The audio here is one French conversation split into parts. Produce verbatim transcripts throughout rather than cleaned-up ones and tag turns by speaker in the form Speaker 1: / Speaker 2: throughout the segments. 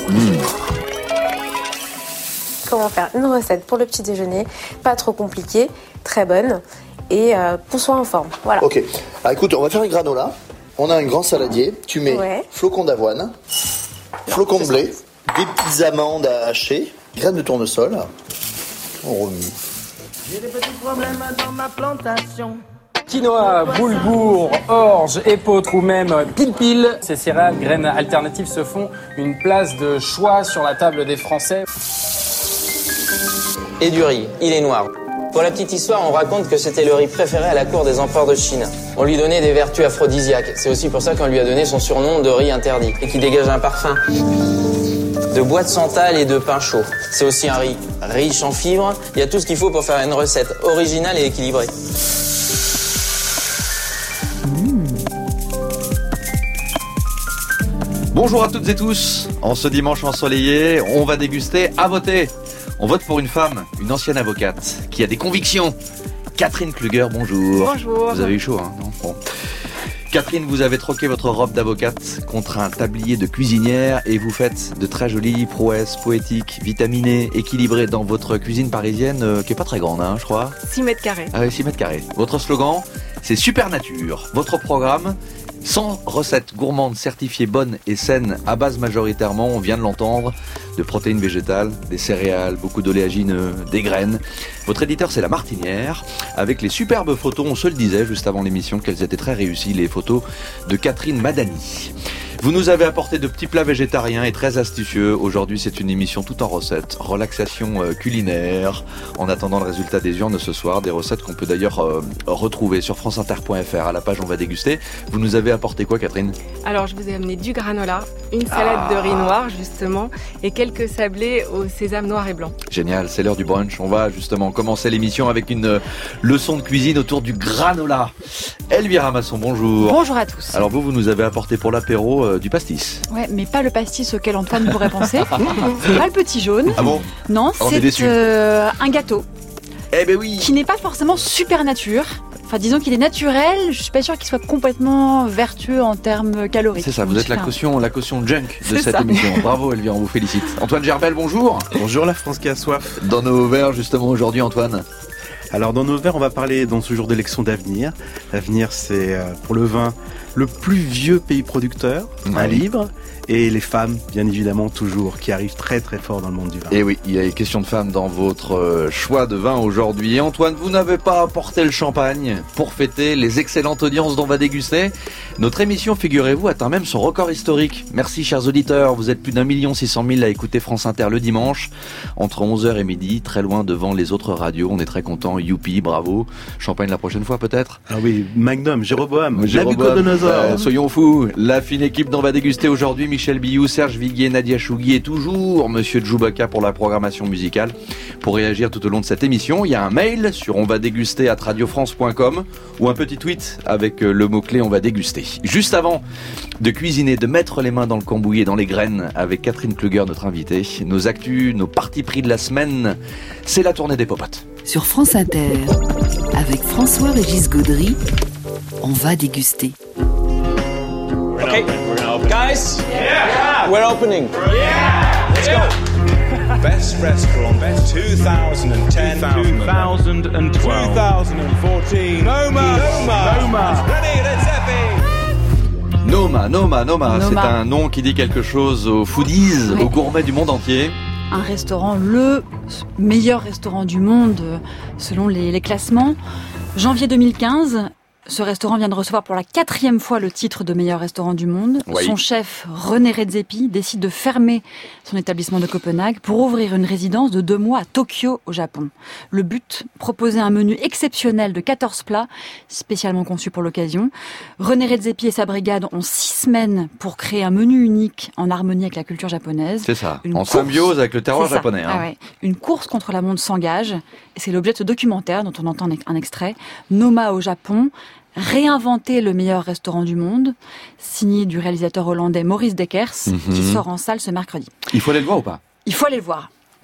Speaker 1: Mmh.
Speaker 2: Comment faire une recette pour le petit déjeuner, pas trop compliquée, très bonne et euh, qu'on soit en forme. Voilà.
Speaker 1: Ok. Alors écoute, on va faire un granola. On a un grand saladier. Tu mets
Speaker 2: ouais.
Speaker 1: flocons d'avoine, flocons de blé, des petites amandes à hacher, graines de tournesol. On remue.
Speaker 3: J'ai des petits problèmes dans ma plantation.
Speaker 4: Quinoa, boulgour, orge, épeautre ou même pile-pile. Ces céréales, graines alternatives se font une place de choix sur la table des Français.
Speaker 5: Et du riz, il est noir. Pour la petite histoire, on raconte que c'était le riz préféré à la cour des empereurs de Chine. On lui donnait des vertus aphrodisiaques. C'est aussi pour ça qu'on lui a donné son surnom de riz interdit et qui dégage un parfum de bois de santal et de pain chaud. C'est aussi un riz riche en fibres. Il y a tout ce qu'il faut pour faire une recette originale et équilibrée.
Speaker 6: Bonjour à toutes et tous. En ce dimanche ensoleillé, on va déguster à voter. On vote pour une femme, une ancienne avocate, qui a des convictions. Catherine Kluger, bonjour.
Speaker 7: Bonjour.
Speaker 6: Vous avez eu chaud, hein, non ? Bon. Catherine, vous avez troqué votre robe d'avocate contre un tablier de cuisinière et vous faites de très jolies prouesses poétiques, vitaminées, équilibrées dans votre cuisine parisienne, euh, qui est pas très grande, hein, je crois.
Speaker 7: six mètres carrés.
Speaker 6: Ah oui, six mètres carrés. Votre slogan, c'est Super Nature. Votre programme, cent recettes gourmandes certifiées bonnes et saines à base majoritairement, on vient de l'entendre, de protéines végétales, des céréales, beaucoup d'oléagineux, des graines. Votre éditeur, c'est La Martinière, avec les superbes photos, on se le disait juste avant l'émission qu'elles étaient très réussies, les photos de Catherine Madani. Vous nous avez apporté de petits plats végétariens et très astucieux. Aujourd'hui, c'est une émission tout en recettes, relaxation euh, culinaire. En attendant le résultat des urnes ce soir, des recettes qu'on peut d'ailleurs euh, retrouver sur franceinter point f r à la page On va déguster. Vous nous avez apporté quoi, Catherine ?
Speaker 7: Alors, je vous ai amené du granola, une salade
Speaker 6: Ah.
Speaker 7: de riz noir, justement, et quelques sablés au sésame noir et blanc.
Speaker 6: Génial, c'est l'heure du brunch. On va justement commencer l'émission avec une euh, leçon de cuisine autour du granola. Elvira Masson, bonjour.
Speaker 8: Bonjour à tous.
Speaker 6: Alors vous, vous nous avez apporté pour l'apéro euh, du pastis.
Speaker 8: Ouais, mais pas le pastis auquel Antoine pourrait penser. C'est pas le petit jaune.
Speaker 6: Ah bon ?
Speaker 8: Non,
Speaker 6: On est
Speaker 8: c'est
Speaker 6: déçus.
Speaker 8: euh, un gâteau
Speaker 6: Eh ben oui.
Speaker 8: qui n'est pas forcément super nature. Enfin, disons qu'il est naturel. Je suis pas sûre qu'il soit complètement vertueux en termes caloriques.
Speaker 6: C'est ça, vous êtes la
Speaker 8: Enfin,
Speaker 6: caution, la caution junk de
Speaker 8: C'est
Speaker 6: cette
Speaker 8: ça.
Speaker 6: émission. Bravo Elvira, on vous félicite. Antoine Gerbel, bonjour.
Speaker 9: Bonjour la France qui a soif.
Speaker 6: Dans nos verres justement aujourd'hui, Antoine.
Speaker 9: Alors dans nos verres, on va parler dans ce jour d'élection d'Avenir. L'avenir, c'est euh, pour le vin le plus vieux pays producteur,
Speaker 6: Ouais.
Speaker 9: un livre, et les femmes, bien évidemment, toujours, qui arrivent très très fort dans le monde du vin.
Speaker 6: Et oui, il y a une question de femmes dans votre euh, choix de vin aujourd'hui. Et Antoine, vous n'avez pas apporté le champagne pour fêter les excellentes audiences dont on va déguster. Notre émission, figurez-vous, atteint même son record historique. Merci chers auditeurs, vous êtes plus d'un million six cent mille à écouter France Inter le dimanche, entre onze heures et midi, très loin devant les autres radios. On est très contents, youpi, bravo. Champagne la prochaine fois peut-être ?
Speaker 9: Ah oui, Magnum, Jéroboam,
Speaker 6: Jéroboam,
Speaker 9: Nabucodonosor.
Speaker 6: euh, soyons fous. La fine équipe dont on va déguster aujourd'hui, Michel Billou, Serge Viguier, Nadia Chougui et toujours Monsieur Djoubaka pour la programmation musicale. Pour réagir tout au long de cette émission, il y a un mail sur onvadéguster arobase radiofrance point com ou un petit tweet avec le mot-clé on va déguster. Juste avant de cuisiner, de mettre les mains dans le cambouis et dans les graines avec Catherine Kluger, notre invitée, nos actus, nos partis pris de la semaine, c'est la tournée des popotes.
Speaker 10: Sur France Inter, avec François-Régis Gaudry, on va déguster.
Speaker 5: Okay, guys, yeah. We're opening. Yeah. Let's go.
Speaker 11: Best restaurant, best two thousand ten, two thousand twelve, two thousand fourteen. Noma, Noma, Noma. Ready, let's happy.
Speaker 6: Noma, Noma, Noma,
Speaker 8: Noma.
Speaker 6: c'est un nom qui dit quelque chose aux foodies,
Speaker 8: Ouais.
Speaker 6: aux gourmets du monde entier.
Speaker 8: Un restaurant, le meilleur restaurant du monde euh, selon les, les classements. Janvier deux mille quinze, ce restaurant vient de recevoir pour la quatrième fois le titre de meilleur restaurant du monde.
Speaker 6: Oui.
Speaker 8: Son chef, René Redzepi, décide de fermer son établissement de Copenhague pour ouvrir une résidence de deux mois à Tokyo, au Japon. Le but, proposer un menu exceptionnel de quatorze plats, spécialement conçus pour l'occasion. René Redzepi et sa brigade ont six semaines pour créer un menu unique en harmonie avec la culture japonaise.
Speaker 6: C'est ça,
Speaker 8: Une
Speaker 6: en
Speaker 8: course.
Speaker 6: symbiose avec le terroir
Speaker 8: C'est ça.
Speaker 6: japonais. hein.
Speaker 8: Ah ouais. Une course contre la montre s'engage. Et c'est l'objet de ce documentaire dont on entend un extrait. Noma au Japon. Réinventer le meilleur restaurant du monde, signé du réalisateur hollandais Maurice Dekkers,
Speaker 6: Mhm.
Speaker 8: qui sort en salle ce mercredi.
Speaker 6: Il faut aller le voir ou pas ?
Speaker 8: Il faut aller le voir.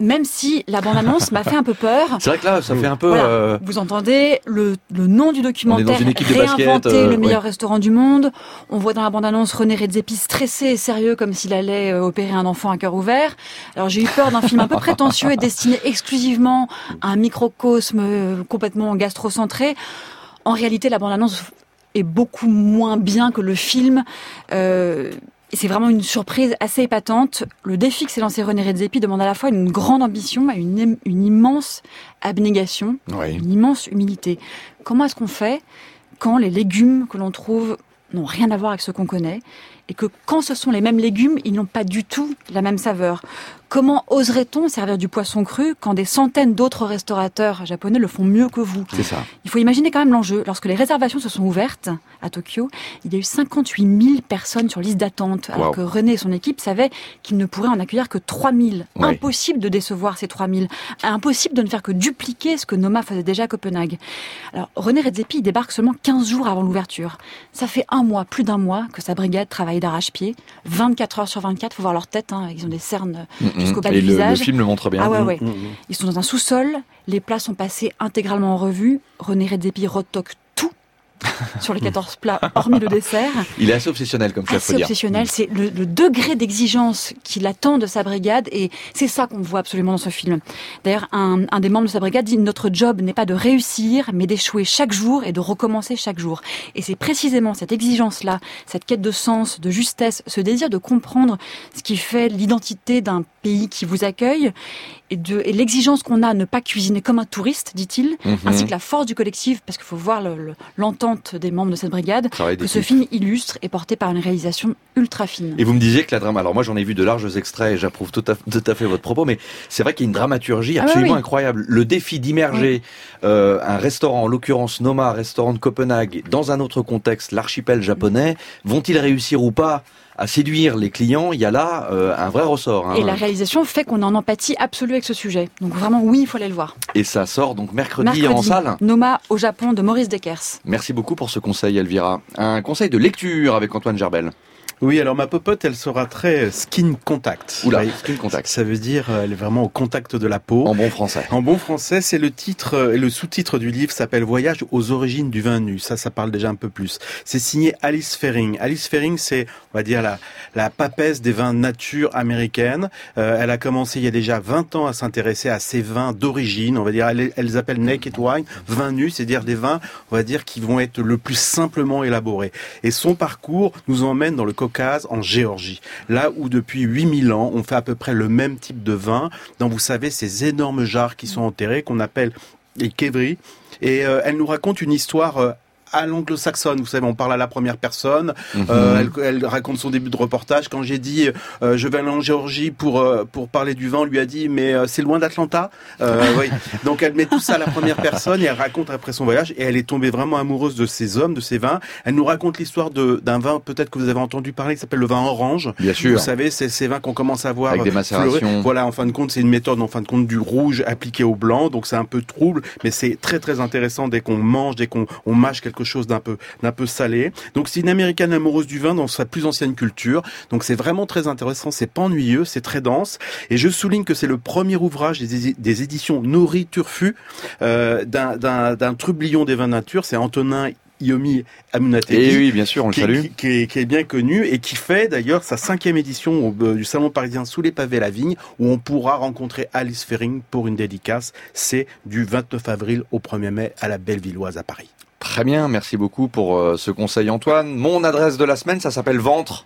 Speaker 8: même si la bande-annonce m'a fait un peu peur.
Speaker 6: C'est vrai que là, ça fait un peu...
Speaker 8: Voilà.
Speaker 6: Euh...
Speaker 8: Vous entendez le, le nom du documentaire,
Speaker 6: On est dans une équipe de
Speaker 8: réinventer
Speaker 6: basket, euh,
Speaker 8: le meilleur
Speaker 6: ouais.
Speaker 8: restaurant du monde. On voit dans la bande-annonce René Redzepi stressé et sérieux comme s'il allait euh, opérer un enfant à cœur ouvert. Alors j'ai eu peur d'un film un peu prétentieux et destiné exclusivement à un microcosme euh, complètement gastrocentré. En réalité, la bande-annonce est beaucoup moins bien que le film. Euh, Et c'est vraiment une surprise assez épatante. Le défi que s'est lancé René Redzepi demande à la fois une grande ambition et une, une immense abnégation,
Speaker 6: oui.
Speaker 8: une immense humilité. Comment est-ce qu'on fait quand les légumes que l'on trouve n'ont rien à voir avec ceux qu'on connaît et que quand ce sont les mêmes légumes, ils n'ont pas du tout la même saveur? Comment oserait-on servir du poisson cru quand des centaines d'autres restaurateurs japonais le font mieux que vous?
Speaker 6: C'est ça.
Speaker 8: Il faut imaginer quand même l'enjeu. Lorsque les réservations se sont ouvertes à Tokyo, il y a eu cinquante-huit mille personnes sur liste d'attente, alors
Speaker 6: wow.
Speaker 8: que René et son équipe savaient qu'ils ne pourraient en accueillir que trois mille.
Speaker 6: Ouais.
Speaker 8: Impossible de décevoir ces trois mille. Impossible de ne faire que dupliquer ce que Noma faisait déjà à Copenhague. Alors, René Redzepi il débarque seulement quinze jours avant l'ouverture. Ça fait un mois, plus d'un mois, que sa brigade travaille d'arrache-pied. vingt-quatre heures sur vingt-quatre, faut voir leur tête, hein, ils ont des cernes mm-hmm. jusqu'au bas
Speaker 6: et
Speaker 8: du
Speaker 6: le,
Speaker 8: visage.
Speaker 6: Le film le montre bien.
Speaker 8: Ah ouais, ouais.
Speaker 6: Mmh, mmh.
Speaker 8: Ils sont dans un sous-sol, les plats sont passés intégralement en revue. René Redzepi retoque tout sur les quatorze plats, hormis le dessert.
Speaker 6: Il est assez obsessionnel comme chef, faut
Speaker 8: dire. Assez
Speaker 6: Mmh.
Speaker 8: obsessionnel, c'est le, le degré d'exigence qu'il attend de sa brigade et c'est ça qu'on voit absolument dans ce film. D'ailleurs, un, un des membres de sa brigade dit « Notre job n'est pas de réussir, mais d'échouer chaque jour et de recommencer chaque jour ». Et c'est précisément cette exigence-là, cette quête de sens, de justesse, ce désir de comprendre ce qui fait l'identité d'un pays qui vous accueille et, de, et l'exigence qu'on a à ne pas cuisiner comme un touriste, dit-il, mmh. ainsi que la force du collectif, parce qu'il faut voir le, le, l'entente des membres de cette brigade, que ce film illustre et porté par une réalisation ultra fine.
Speaker 6: Et vous me disiez que la drame, alors moi j'en ai vu de larges extraits et j'approuve tout à, tout à fait votre propos, mais c'est vrai qu'il y a une dramaturgie absolument ah oui, oui. incroyable. Le défi d'immerger oui. euh, un restaurant, en l'occurrence Noma, restaurant de Copenhague, dans un autre contexte, l'archipel japonais, vont-ils réussir ou pas à séduire les clients? Il y a là euh, un vrai ressort. Hein.
Speaker 8: Et la réalisation fait qu'on est en empathie absolue avec ce sujet. Donc vraiment, oui, il faut aller le voir.
Speaker 6: Et ça sort donc mercredi,
Speaker 8: mercredi
Speaker 6: en salle.
Speaker 8: Noma au Japon de Maurice Dekers.
Speaker 6: Merci beaucoup pour ce conseil, Elvira. Un conseil de lecture avec Antoine Gerbel.
Speaker 9: Oui, alors ma popote, elle sera très skin contact.
Speaker 6: Oula, skin contact.
Speaker 9: Ça veut dire, elle est vraiment au contact de la peau.
Speaker 6: En bon français.
Speaker 9: En bon français, c'est le titre, et le sous-titre du livre s'appelle Voyage aux origines du vin nu. Ça, ça parle déjà un peu plus. C'est signé Alice Fehring. Alice Fehring, c'est, on va dire, la, la papesse des vins nature américaine. Euh, elle a commencé il y a déjà vingt ans à s'intéresser à ces vins d'origine. On va dire, elle, elle les appelle naked wine, vins nus, c'est-à-dire des vins, on va dire, qui vont être le plus simplement élaborés. Et son parcours nous emmène dans le Caucase, en Géorgie, là où depuis huit mille ans, on fait à peu près le même type de vin, dans, vous savez, ces énormes jarres qui sont enterrés, qu'on appelle les kevri. Et euh, elle nous raconte une histoire euh, à l'anglo-saxonne, vous savez, on parle à la première personne. Mm-hmm. Euh, elle, elle raconte son début de reportage. Quand j'ai dit euh, je vais aller en Géorgie pour euh, pour parler du vin, on lui a dit mais euh, c'est loin d'Atlanta. Euh, oui. Donc elle met tout ça à la première personne et elle raconte après son voyage et elle est tombée vraiment amoureuse de ces hommes, de ces vins. Elle nous raconte l'histoire de d'un vin peut-être que vous avez entendu parler qui s'appelle le vin orange.
Speaker 6: Bien sûr.
Speaker 9: Vous savez, c'est ces vins qu'on commence à voir
Speaker 6: avec des macérations.
Speaker 9: Fleurer. Voilà, en fin de compte, c'est une méthode en fin de compte du rouge appliqué au blanc, donc c'est un peu trouble, mais c'est très très intéressant dès qu'on mange, dès qu'on on mâche quelque chose d'un peu d'un peu salé. Donc c'est une américaine amoureuse du vin dans sa plus ancienne culture. Donc c'est vraiment très intéressant, c'est pas ennuyeux, c'est très dense. Et je souligne que c'est le premier ouvrage des, des éditions Nori Turfu euh, d'un, d'un, d'un trublion des vins nature. C'est Antonin Yomi Amunategui.
Speaker 6: Et oui, bien sûr, on le salue.
Speaker 9: Qui, qui, est, qui est bien connu et qui fait d'ailleurs sa cinquième édition au, euh, du Salon parisien Sous les pavés à la vigne, où on pourra rencontrer Alice Fehring pour une dédicace. C'est du vingt-neuf avril au premier mai à la Bellevilloise à Paris.
Speaker 6: Très bien, merci beaucoup pour euh, ce conseil Antoine. Mon adresse de la semaine, ça s'appelle Ventre.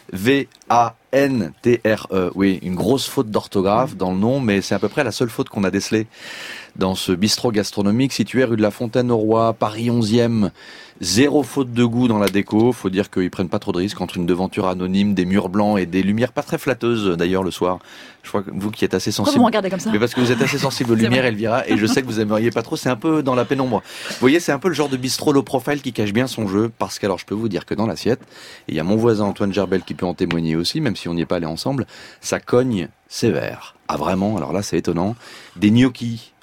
Speaker 6: V A N T R E. Oui, une grosse faute d'orthographe dans le nom, mais c'est à peu près la seule faute qu'on a décelée dans ce bistrot gastronomique situé rue de la Fontaine-au-Roi, Paris onzième. Zéro faute de goût dans la déco. Faut dire qu'ils prennent pas trop de risques entre une devanture anonyme, des murs blancs et des lumières pas très flatteuses d'ailleurs le soir. Je crois que vous qui êtes assez sensible.
Speaker 8: Pourquoi vous me regardez comme ça ?
Speaker 6: Mais parce que vous êtes assez sensible aux lumières, Elvira, et je sais que vous aimeriez pas trop. C'est un peu dans la pénombre. Vous voyez, c'est un peu le genre de bistrot low profile qui cache bien son jeu, parce qu'alors je peux vous dire que dans l'assiette, et il y a mon voisin Antoine Gerbel qui peut en témoigner aussi, même si on n'y est pas allé ensemble, ça cogne sévère. Ah vraiment, alors là c'est étonnant. Des gnocchis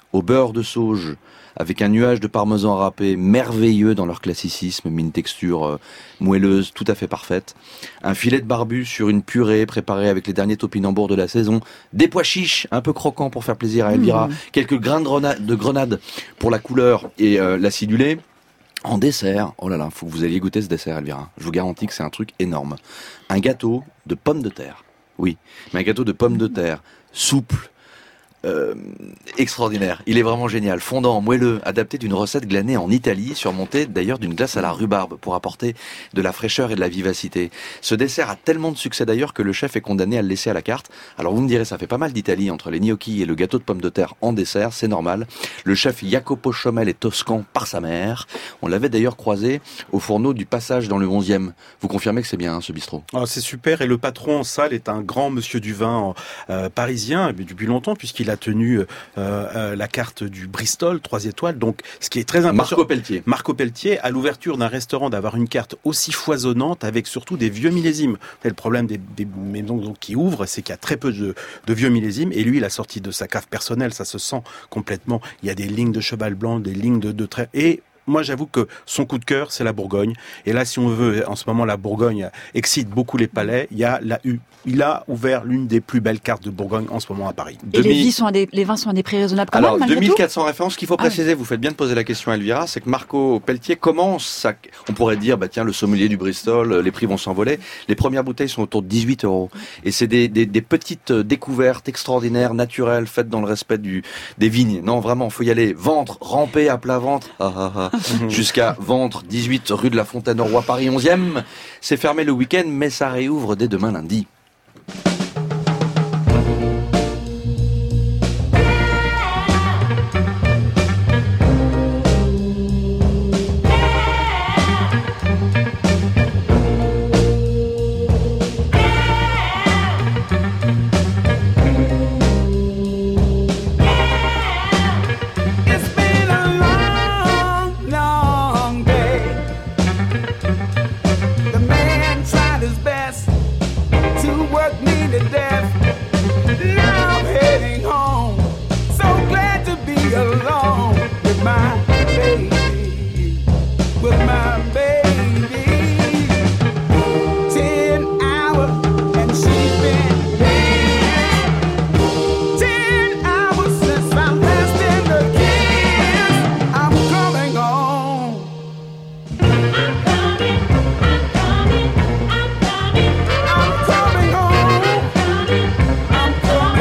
Speaker 6: au beurre de sauge, avec un nuage de parmesan râpé merveilleux dans leur classicisme, mais une texture euh, moelleuse tout à fait parfaite. Un filet de barbu sur une purée préparée avec les derniers topinambours de la saison. Des pois chiches, un peu croquants pour faire plaisir à Elvira. Mmh. Quelques grains de grenade, de grenade pour la couleur et euh, l'acidulé. En dessert, oh là là, faut que vous alliez goûter ce dessert, Elvira. Je vous garantis que c'est un truc énorme. Un gâteau de pommes de terre. Oui, mais un gâteau de pommes de terre, souple, Euh, extraordinaire. Il est vraiment génial. Fondant, moelleux, adapté d'une recette glanée en Italie, surmonté d'ailleurs d'une glace à la rhubarbe pour apporter de la fraîcheur et de la vivacité. Ce dessert a tellement de succès d'ailleurs que le chef est condamné à le laisser à la carte. Alors vous me direz, ça fait pas mal d'Italie entre les gnocchis et le gâteau de pommes de terre en dessert, c'est normal. Le chef Jacopo Chomel est toscan par sa mère. On l'avait d'ailleurs croisé au fourneau du Passage dans le onzième. Vous confirmez que c'est bien hein, ce bistrot?
Speaker 9: Oh, c'est super, et le patron en salle est un grand monsieur du vin euh, parisien depuis longtemps puisqu'il a tenu euh, euh, la carte du Bristol, trois étoiles. Donc, ce qui est très important.
Speaker 6: Marco Pelletier.
Speaker 9: Marco Pelletier, à l'ouverture d'un restaurant, d'avoir une carte aussi foisonnante avec surtout des vieux millésimes. Le problème des, des maisons donc, qui ouvrent, c'est qu'il y a très peu de, de vieux millésimes. Et lui, il a sorti de sa cave personnelle, ça se sent complètement. Il y a des lignes de cheval blanc, des lignes de, de traits. Et moi, j'avoue que son coup de cœur, c'est la Bourgogne. Et là, si on veut, en ce moment, la Bourgogne excite beaucoup les palais. Il y a la U. Il a ouvert l'une des plus belles cartes de Bourgogne en ce moment à Paris.
Speaker 8: Et les, vies sont à des, les vins sont à des prix raisonnables quand
Speaker 6: Alors,
Speaker 8: même, malgré
Speaker 6: deux mille quatre cents
Speaker 8: tout
Speaker 6: références. Ce qu'il faut préciser, ah, vous faites bien de poser la question à Elvira, c'est que Marco Pelletier commence à... On pourrait dire, bah tiens, le sommelier du Bristol, les prix vont s'envoler. Les premières bouteilles sont autour de dix-huit euros. Et c'est des, des, des petites découvertes extraordinaires, naturelles, faites dans le respect du, des vignes. Non, vraiment, faut y aller. Ventre, ramper à plat ventre, ah, ah, ah, jusqu'à Ventre, dix-huit rue de la Fontaine au Roi, Paris onzième. C'est fermé le week-end, mais ça réouvre dès demain lundi.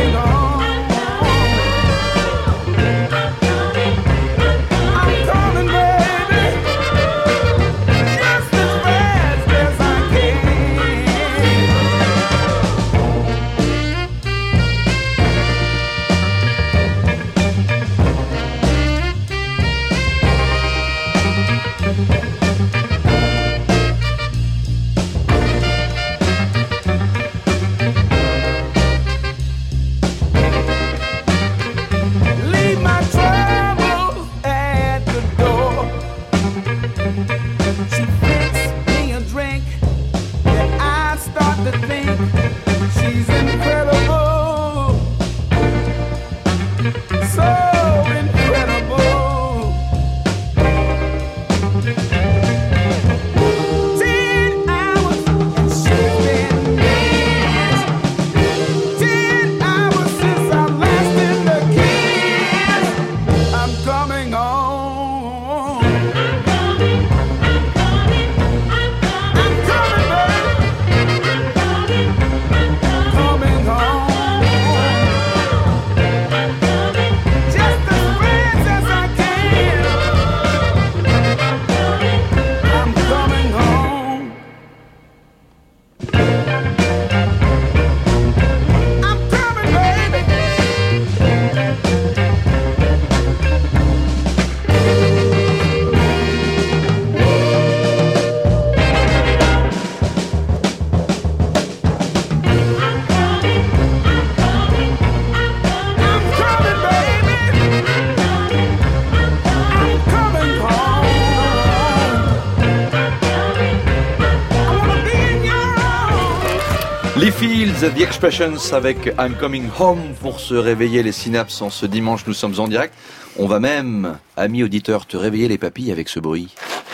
Speaker 3: Coming
Speaker 6: Beatles, The Expressions avec I'm Coming Home pour se réveiller les synapses en ce dimanche. Nous sommes en direct. On va même, amis auditeurs, te réveiller les papilles avec ce bruit.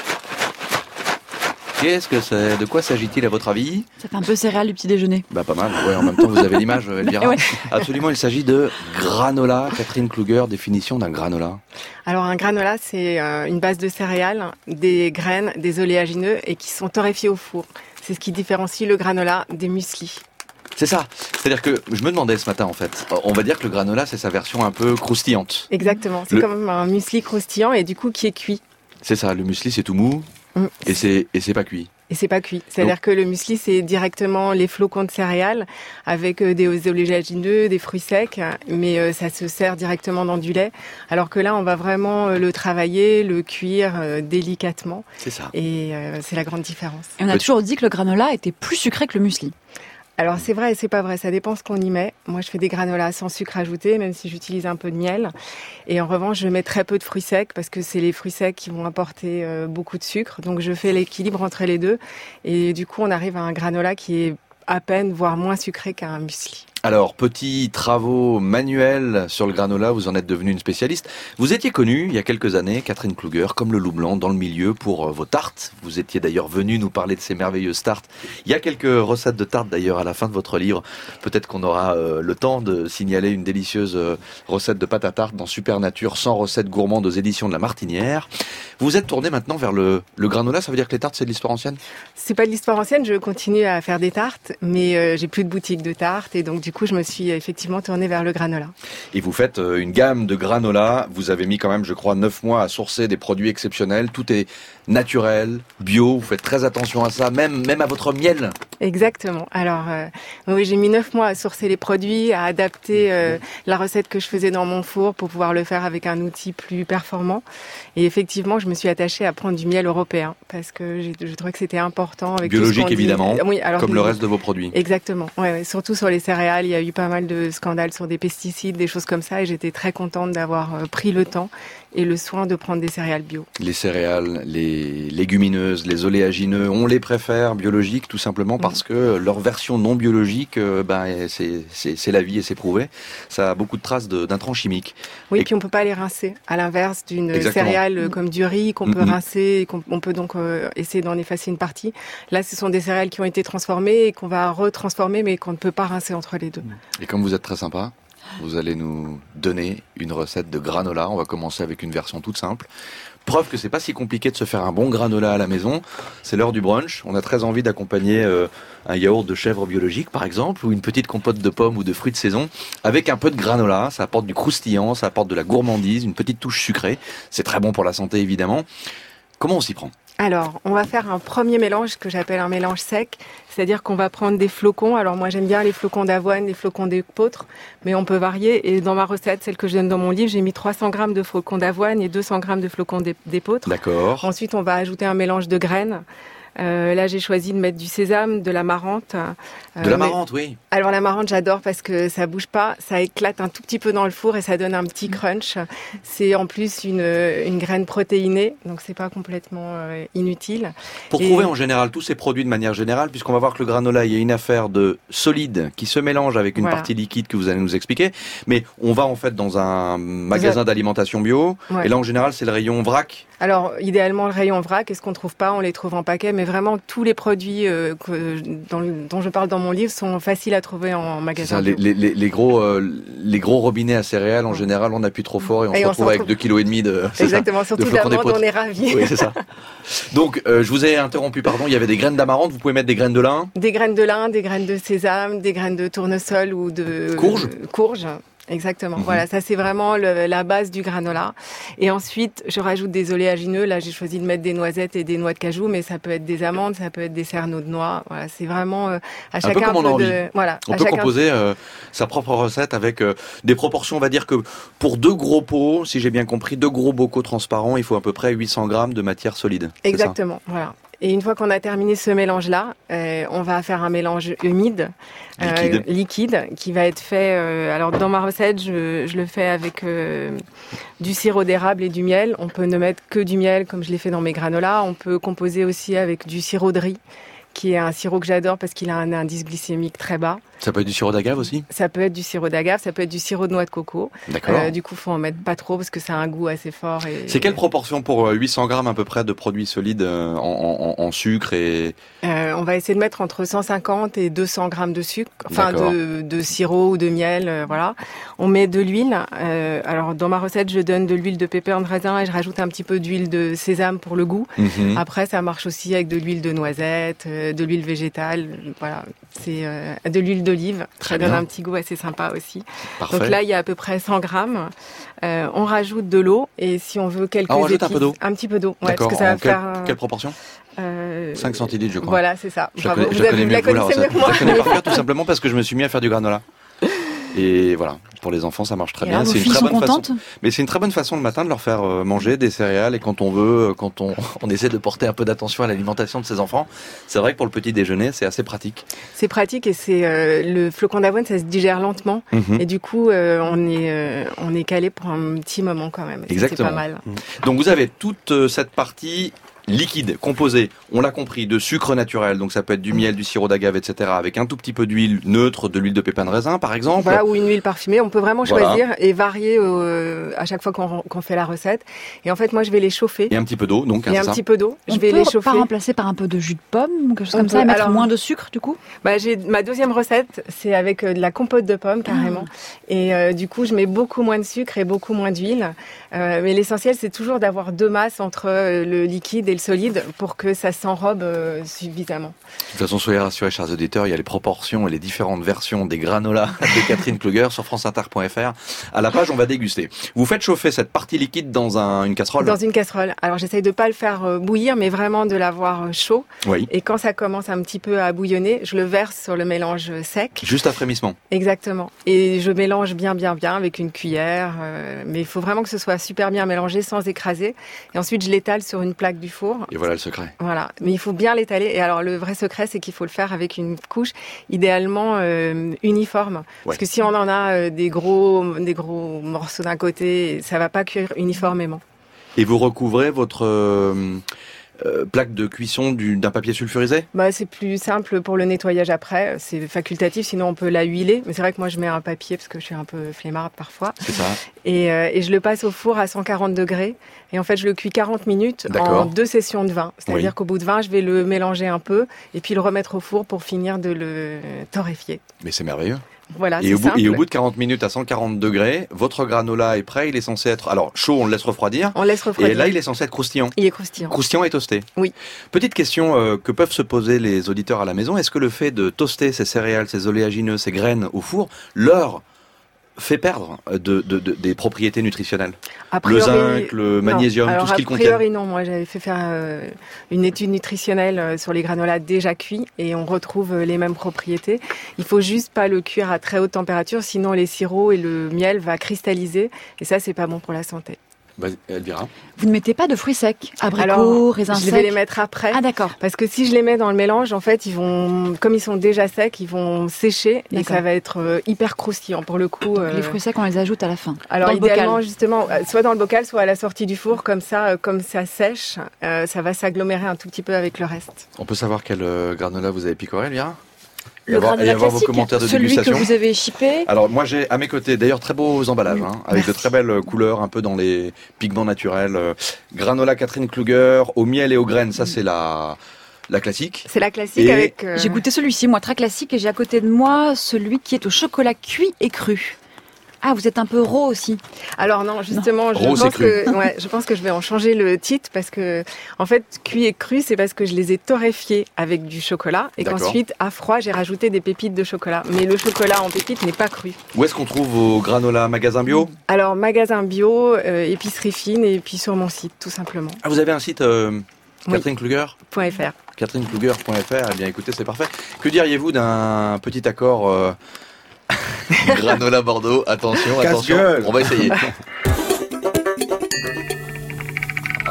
Speaker 6: Qu'est-ce que c'est? De quoi s'agit-il à votre avis?
Speaker 8: Ça fait un peu céréales du petit déjeuner.
Speaker 6: Bah pas mal, ouais, en même temps vous avez l'image, Elvira.
Speaker 8: Ouais.
Speaker 6: Absolument, il s'agit de granola. Catherine Kluger, définition d'un granola.
Speaker 7: Alors un granola, c'est euh, une base de céréales, des graines, des oléagineux et qui sont torréfiés au four. C'est ce qui différencie le granola des mueslis.
Speaker 6: C'est ça. C'est-à-dire que je me demandais ce matin en fait, on va dire que le granola c'est sa version un peu croustillante.
Speaker 7: Exactement, c'est
Speaker 6: Le...
Speaker 7: comme un muesli croustillant et du coup qui est cuit.
Speaker 6: C'est ça, le muesli c'est tout mou
Speaker 7: mmh.
Speaker 6: et c'est et c'est pas cuit.
Speaker 7: Et c'est pas cuit. C'est-à-dire Donc... que le muesli, c'est directement les flocons de céréales avec des oléagineux, des fruits secs, mais ça se sert directement dans du lait. Alors que là, on va vraiment le travailler, le cuire délicatement.
Speaker 6: C'est ça.
Speaker 7: Et euh, c'est la grande différence.
Speaker 8: Et on a toujours dit que le granola était plus sucré que le muesli.
Speaker 7: Alors c'est vrai et c'est pas vrai, ça dépend ce qu'on y met. Moi je fais des granolas sans sucre ajouté, même si j'utilise un peu de miel. Et en revanche je mets très peu de fruits secs parce que c'est les fruits secs qui vont apporter euh, beaucoup de sucre. Donc je fais l'équilibre entre les deux. Et du coup on arrive à un granola qui est à peine, voire moins sucré qu'un muesli.
Speaker 6: Alors, petits travaux manuels sur le granola, vous en êtes devenu une spécialiste. Vous étiez connue il y a quelques années, Catherine Kluger, comme le loup blanc dans le milieu pour vos tartes. Vous étiez d'ailleurs venue nous parler de ces merveilleuses tartes. Il y a quelques recettes de tartes d'ailleurs à la fin de votre livre. Peut-être qu'on aura euh, le temps de signaler une délicieuse euh, recette de pâte à tarte dans Supernature, cent recettes gourmandes aux éditions de La Martinière. Vous êtes tournée maintenant vers le, le granola, ça veut dire que les tartes c'est de l'histoire ancienne?
Speaker 7: C'est pas de l'histoire ancienne, je continue à faire des tartes, mais euh, j'ai plus de boutique de tartes et donc du Du coup, je me suis effectivement tournée vers le granola.
Speaker 6: Et vous faites une gamme de granola. Vous avez mis quand même, je crois, neuf mois à sourcer des produits exceptionnels. Tout est naturel, bio. Vous faites très attention à ça, même, même à votre miel.
Speaker 7: Exactement. Alors, euh, oui, j'ai mis neuf mois à sourcer les produits, à adapter euh, la recette que je faisais dans mon four pour pouvoir le faire avec un outil plus performant. Et effectivement, je me suis attachée à prendre du miel européen parce que j'ai, je trouvais que c'était important. Avec
Speaker 6: biologique,
Speaker 7: tout ce qu'on
Speaker 6: évidemment,
Speaker 7: dit. Oui, alors,
Speaker 6: comme le reste de vos produits.
Speaker 7: Exactement. Ouais, ouais, surtout sur les céréales, il y a eu pas mal de scandales sur des pesticides, des choses comme ça, et j'étais très contente d'avoir euh, pris le temps et le soin de prendre des céréales bio.
Speaker 6: Les céréales, les légumineuses, les oléagineux, on les préfère biologiques tout simplement parce mmh. que leur version non biologique, euh, ben, c'est, c'est, c'est la vie et c'est prouvé. Ça a beaucoup de traces de, d'intrants chimiques.
Speaker 7: Oui,
Speaker 6: et
Speaker 7: puis on peut pas les rincer. À l'inverse d'une
Speaker 6: Exactement.
Speaker 7: céréale comme du riz qu'on peut
Speaker 6: mmh.
Speaker 7: rincer et qu'on on peut donc euh, essayer d'en effacer une partie. Là, ce sont des céréales qui ont été transformées et qu'on va retransformer mais qu'on ne peut pas rincer entre les deux.
Speaker 6: Et comme vous êtes très sympa, vous allez nous donner une recette de granola. On va commencer avec une version toute simple. Preuve que c'est pas si compliqué de se faire un bon granola à la maison. C'est l'heure du brunch. On a très envie d'accompagner euh, un yaourt de chèvre biologique, par exemple, ou une petite compote de pommes ou de fruits de saison, avec un peu de granola. Ça apporte du croustillant, ça apporte de la gourmandise, une petite touche sucrée. C'est très bon pour la santé, évidemment. Comment on s'y prend ?
Speaker 7: Alors, on va faire un premier mélange que j'appelle un mélange sec, c'est-à-dire qu'on va prendre des flocons. Alors moi, j'aime bien les flocons d'avoine, les flocons d'épeautre, mais on peut varier. Et dans ma recette, celle que je donne dans mon livre, j'ai mis trois cents grammes de flocons d'avoine et deux cents grammes de flocons d'épeautre.
Speaker 6: D'accord.
Speaker 7: Ensuite, on va ajouter un mélange de graines. Euh, là, j'ai choisi de mettre du sésame, de l'amarante.
Speaker 6: Euh, de l'amarante,
Speaker 7: mais...
Speaker 6: oui.
Speaker 7: Alors l'amarante, j'adore parce que ça bouge pas, ça éclate un tout petit peu dans le four et ça donne un petit crunch. C'est en plus une, une graine protéinée, donc c'est pas complètement euh, inutile.
Speaker 6: Pour
Speaker 7: et...
Speaker 6: trouver en général tous ces produits de manière générale, puisqu'on va voir que le granola, il y a une affaire de solide qui se mélange avec une voilà. partie liquide que vous allez nous expliquer. Mais on va en fait dans un magasin a... d'alimentation bio, ouais. et là en général c'est le rayon vrac.
Speaker 7: Alors idéalement le rayon vrac, et ce qu'on trouve pas, on les trouve en paquet, mais vraiment tous les produits euh, que, dans, dont je parle dans mon livre sont faciles à trouver en magasin.
Speaker 6: Ça, les, les, les gros, euh, les gros robinets à céréales, en général, on appuie trop fort et on et se on retrouve avec deux kilos et demi de.
Speaker 7: Exactement, surtout d'amande, on est ravis.
Speaker 6: Oui, c'est ça. Donc, euh, je vous ai interrompu, pardon. Il y avait des graines d'amarante. Vous pouvez mettre des graines de lin.
Speaker 7: Des graines de lin, des graines de sésame, des graines de tournesol ou de
Speaker 6: courge.
Speaker 7: Euh, courge. Exactement.
Speaker 6: Mmh.
Speaker 7: Voilà, ça c'est vraiment le, la base du granola. Et ensuite, je rajoute des oléagineux. Là, j'ai choisi de mettre des noisettes et des noix de cajou, mais ça peut être des amandes, ça peut être des cerneaux de noix. Voilà, c'est vraiment euh, à chacun
Speaker 6: un peu comme on a envie.
Speaker 7: De, voilà,
Speaker 6: on
Speaker 7: à
Speaker 6: peut
Speaker 7: chacun...
Speaker 6: composer euh, sa propre recette avec euh, des proportions. On va dire que pour deux gros pots, si j'ai bien compris, deux gros bocaux transparents, il faut à peu près huit cents grammes de matière solide.
Speaker 7: Exactement. Voilà. Et une fois qu'on a terminé ce mélange-là, euh, on va faire un mélange humide, euh,
Speaker 6: liquide.
Speaker 7: liquide, qui va être fait. Euh, alors dans ma recette, je, je le fais avec euh, du sirop d'érable et du miel. On peut ne mettre que du miel, comme je l'ai fait dans mes granolas. On peut composer aussi avec du sirop de riz, qui est un sirop que j'adore parce qu'il a un indice glycémique très bas.
Speaker 6: Ça peut être du sirop d'agave aussi ?
Speaker 7: Ça peut être du sirop d'agave, ça peut être du sirop de noix de coco.
Speaker 6: D'accord.
Speaker 7: Euh, du coup, faut en mettre pas trop parce que ça a un goût assez fort. Et...
Speaker 6: C'est quelle proportion pour huit cents grammes à peu près de produits solides en, en, en sucre et...
Speaker 7: Euh, on va essayer de mettre entre cent cinquante et deux cents grammes de sucre, enfin de, de sirop ou de miel, euh, voilà. On met de l'huile. Euh, alors dans ma recette, je donne de l'huile de pépins de raisin et je rajoute un petit peu d'huile de sésame pour le goût.
Speaker 6: Mmh.
Speaker 7: Après, ça marche aussi avec de l'huile de noisette, euh, de l'huile végétale, voilà. C'est euh, de l'huile d'olive. Ça donne un petit goût assez sympa aussi.
Speaker 6: Parfait.
Speaker 7: Donc là, il y a à peu près cent grammes. Euh, on rajoute de l'eau et si on veut quelques
Speaker 6: ah, on rajoute
Speaker 7: épices,
Speaker 6: un peu d'eau.
Speaker 7: Un petit peu d'eau. Ouais,
Speaker 6: D'accord.
Speaker 7: Parce que ça
Speaker 6: en
Speaker 7: va
Speaker 6: quelle,
Speaker 7: faire.
Speaker 6: Quelle proportion
Speaker 7: euh,
Speaker 6: cinq centilitres, je crois.
Speaker 7: Voilà, c'est ça.
Speaker 6: Je la connais,
Speaker 7: vous
Speaker 6: je la
Speaker 7: avez,
Speaker 6: connais
Speaker 7: vous
Speaker 6: mieux
Speaker 7: la
Speaker 6: que vous, la
Speaker 7: connaissez mieux
Speaker 6: recette.
Speaker 7: que moi.
Speaker 6: Je la connais par cœur tout simplement parce que je me suis mis à faire du granola. Et voilà, pour les enfants, ça marche très
Speaker 8: et
Speaker 6: bien.
Speaker 8: Alors,
Speaker 6: c'est
Speaker 8: vos
Speaker 6: une
Speaker 8: filles
Speaker 6: très
Speaker 8: sont
Speaker 6: bonne
Speaker 8: contentes
Speaker 6: façon. Mais c'est une très bonne façon le matin de leur faire manger des céréales. Et quand on veut, quand on, on essaie de porter un peu d'attention à l'alimentation de ses enfants, c'est vrai que pour le petit déjeuner, c'est assez pratique.
Speaker 7: C'est pratique et c'est euh, le flocon d'avoine, ça se digère lentement.
Speaker 6: Mm-hmm.
Speaker 7: Et du coup, euh, on est euh, on est calé pour un petit moment quand même.
Speaker 6: Exactement.
Speaker 7: C'est pas mal.
Speaker 6: Donc vous avez toute euh, cette partie liquide, composé, on l'a compris, de sucre naturel, donc ça peut être du miel, du sirop d'agave, et cetera, avec un tout petit peu d'huile neutre, de l'huile de pépins de raisin, par exemple.
Speaker 7: Voilà, ou une huile parfumée. On peut vraiment
Speaker 6: Voilà.
Speaker 7: choisir et varier euh, à chaque fois qu'on, qu'on fait la recette. Et en fait, moi, je vais les chauffer.
Speaker 6: Et un petit peu d'eau, donc.
Speaker 7: Et
Speaker 6: hein,
Speaker 7: un
Speaker 6: ça.
Speaker 7: petit peu d'eau.
Speaker 8: On
Speaker 7: Je vais
Speaker 8: peut
Speaker 7: les chauffer.
Speaker 8: pas remplacer par un peu de jus de pomme ou quelque chose
Speaker 7: On
Speaker 8: comme
Speaker 7: peut.
Speaker 8: ça, et mettre
Speaker 7: Alors,
Speaker 8: moins de sucre du coup.
Speaker 7: Bah, j'ai ma deuxième recette, c'est avec euh, de la compote de pommes carrément.
Speaker 8: Ah.
Speaker 7: Et euh, du coup, je mets beaucoup moins de sucre et beaucoup moins d'huile. Euh, mais l'essentiel, c'est toujours d'avoir deux masses entre euh, le liquide et le solide pour que ça s'enrobe euh, suffisamment.
Speaker 6: De toute façon, soyez rassurés, chers auditeurs, il y a les proportions et les différentes versions des granolas de Catherine Kluger sur franceinter point f r. À la page, on va déguster. Vous faites chauffer cette partie liquide dans un, une casserole.
Speaker 7: Dans une casserole. Alors, j'essaye de pas le faire euh, bouillir, mais vraiment de l'avoir euh, chaud.
Speaker 6: Oui.
Speaker 7: Et quand ça commence un petit peu à bouillonner, je le verse sur le mélange sec.
Speaker 6: Juste à frémissement.
Speaker 7: Exactement. Et je mélange bien, bien, bien avec une cuillère. Euh, mais il faut vraiment que ce soit super bien mélangé sans écraser. Et ensuite, je l'étale sur une plaque du four.
Speaker 6: Et voilà le secret.
Speaker 7: Voilà. Mais il faut bien l'étaler. Et alors, le vrai secret, c'est qu'il faut le faire avec une couche idéalement euh, uniforme. Ouais. Parce que si on en a euh, des gros, des gros morceaux d'un côté, ça va pas cuire uniformément.
Speaker 6: Et vous recouvrez votre euh, euh, plaque de cuisson du, d'un papier sulfurisé ?
Speaker 7: Bah, c'est plus simple pour le nettoyage après. C'est facultatif, sinon on peut la huiler. Mais c'est vrai que moi, je mets un papier parce que je suis un peu flemmarde parfois.
Speaker 6: C'est ça.
Speaker 7: Et, euh, et je le passe au four à cent quarante degrés. Et en fait, je le cuis quarante minutes
Speaker 6: D'accord.
Speaker 7: en deux sessions de vin. C'est-à-dire
Speaker 6: Oui.
Speaker 7: qu'au bout de vingt, je vais le mélanger un peu et puis le remettre au four pour finir de le torréfier.
Speaker 6: Mais c'est merveilleux.
Speaker 7: Voilà,
Speaker 6: et,
Speaker 7: c'est
Speaker 6: au bout,
Speaker 7: simple.
Speaker 6: et au bout de quarante minutes à cent quarante degrés, votre granola est prêt. Il est censé être, alors chaud, on le laisse refroidir.
Speaker 7: On laisse refroidir.
Speaker 6: Et là, il est censé être croustillant.
Speaker 7: Il est croustillant.
Speaker 6: Croustillant et toasté.
Speaker 7: Oui.
Speaker 6: Petite question euh, que peuvent se poser les auditeurs à la maison. Est-ce que le fait de toaster ces céréales, ces oléagineux, ces graines au four, leur fait perdre de, de, de, des propriétés nutritionnelles ?
Speaker 7: A priori,
Speaker 6: le zinc, le magnésium,
Speaker 7: non. Alors,
Speaker 6: tout ce qu'ils
Speaker 7: a priori,
Speaker 6: contiennent.
Speaker 7: non. Moi, j'avais fait faire euh, une étude nutritionnelle euh, sur les granolas déjà cuits et on retrouve euh, les mêmes propriétés. Il faut juste pas le cuire à très haute température, sinon les sirops et le miel va cristalliser et ça, c'est pas bon pour la santé.
Speaker 6: Bah, Elvira.
Speaker 8: Vous ne mettez pas de fruits secs, abricots,
Speaker 7: Alors,
Speaker 8: raisins
Speaker 7: je
Speaker 8: secs.
Speaker 7: vais les mettre après.
Speaker 8: Ah d'accord.
Speaker 7: Parce que si je les mets dans le mélange, en fait, ils vont, comme ils sont déjà secs, ils vont sécher et
Speaker 8: D'accord.
Speaker 7: ça va être euh, hyper croustillant pour le coup. euh,
Speaker 8: Les fruits secs, on les ajoute à la fin.
Speaker 7: Alors
Speaker 8: dans le
Speaker 7: idéalement,
Speaker 8: bocal.
Speaker 7: justement, euh, soit dans le bocal, soit à la sortie du four, comme ça, euh, comme ça sèche, euh, ça va s'agglomérer un tout petit peu avec le reste.
Speaker 6: On peut savoir quel euh, granola vous avez picoré, Elvira ?
Speaker 8: Le
Speaker 6: Et avoir, et
Speaker 8: granola
Speaker 6: avoir vos
Speaker 8: classique,
Speaker 6: commentaires de
Speaker 8: celui
Speaker 6: dégustation.
Speaker 8: que vous avez chippé.
Speaker 6: Alors moi j'ai à mes côtés d'ailleurs très beaux emballages hein, avec de très belles couleurs un peu dans les pigments naturels. Euh, granola Catherine Kluger au miel et aux graines, ça c'est la la classique.
Speaker 7: C'est la classique
Speaker 6: Et
Speaker 7: avec. euh,
Speaker 8: J'ai goûté celui-ci, moi très classique, et j'ai à côté de moi celui qui est au chocolat cuit et cru. Ah, vous êtes un peu raw aussi.
Speaker 7: Alors non, justement, je
Speaker 6: Rose et
Speaker 7: pense
Speaker 6: cru.
Speaker 7: que ouais, je pense que je vais en changer le titre parce que en fait, cuit et cru, c'est parce que je les ai torréfiés avec du chocolat et
Speaker 6: D'accord.
Speaker 7: qu'ensuite à froid, j'ai rajouté des pépites de chocolat. Mais le chocolat en pépites n'est pas cru.
Speaker 6: Où est-ce qu'on trouve vos granola magasin bio ?
Speaker 7: Alors magasin bio, euh, épicerie fine et puis sur mon site tout simplement.
Speaker 6: Ah vous avez un site euh, Catherine Kluger ?
Speaker 7: Point .fr.
Speaker 6: Catherine Kluger point f r. Eh bien écoutez, c'est parfait. Que diriez-vous d'un petit accord euh, granola Bordeaux ? Attention, attention.
Speaker 9: Casse-gueule.
Speaker 6: On va essayer.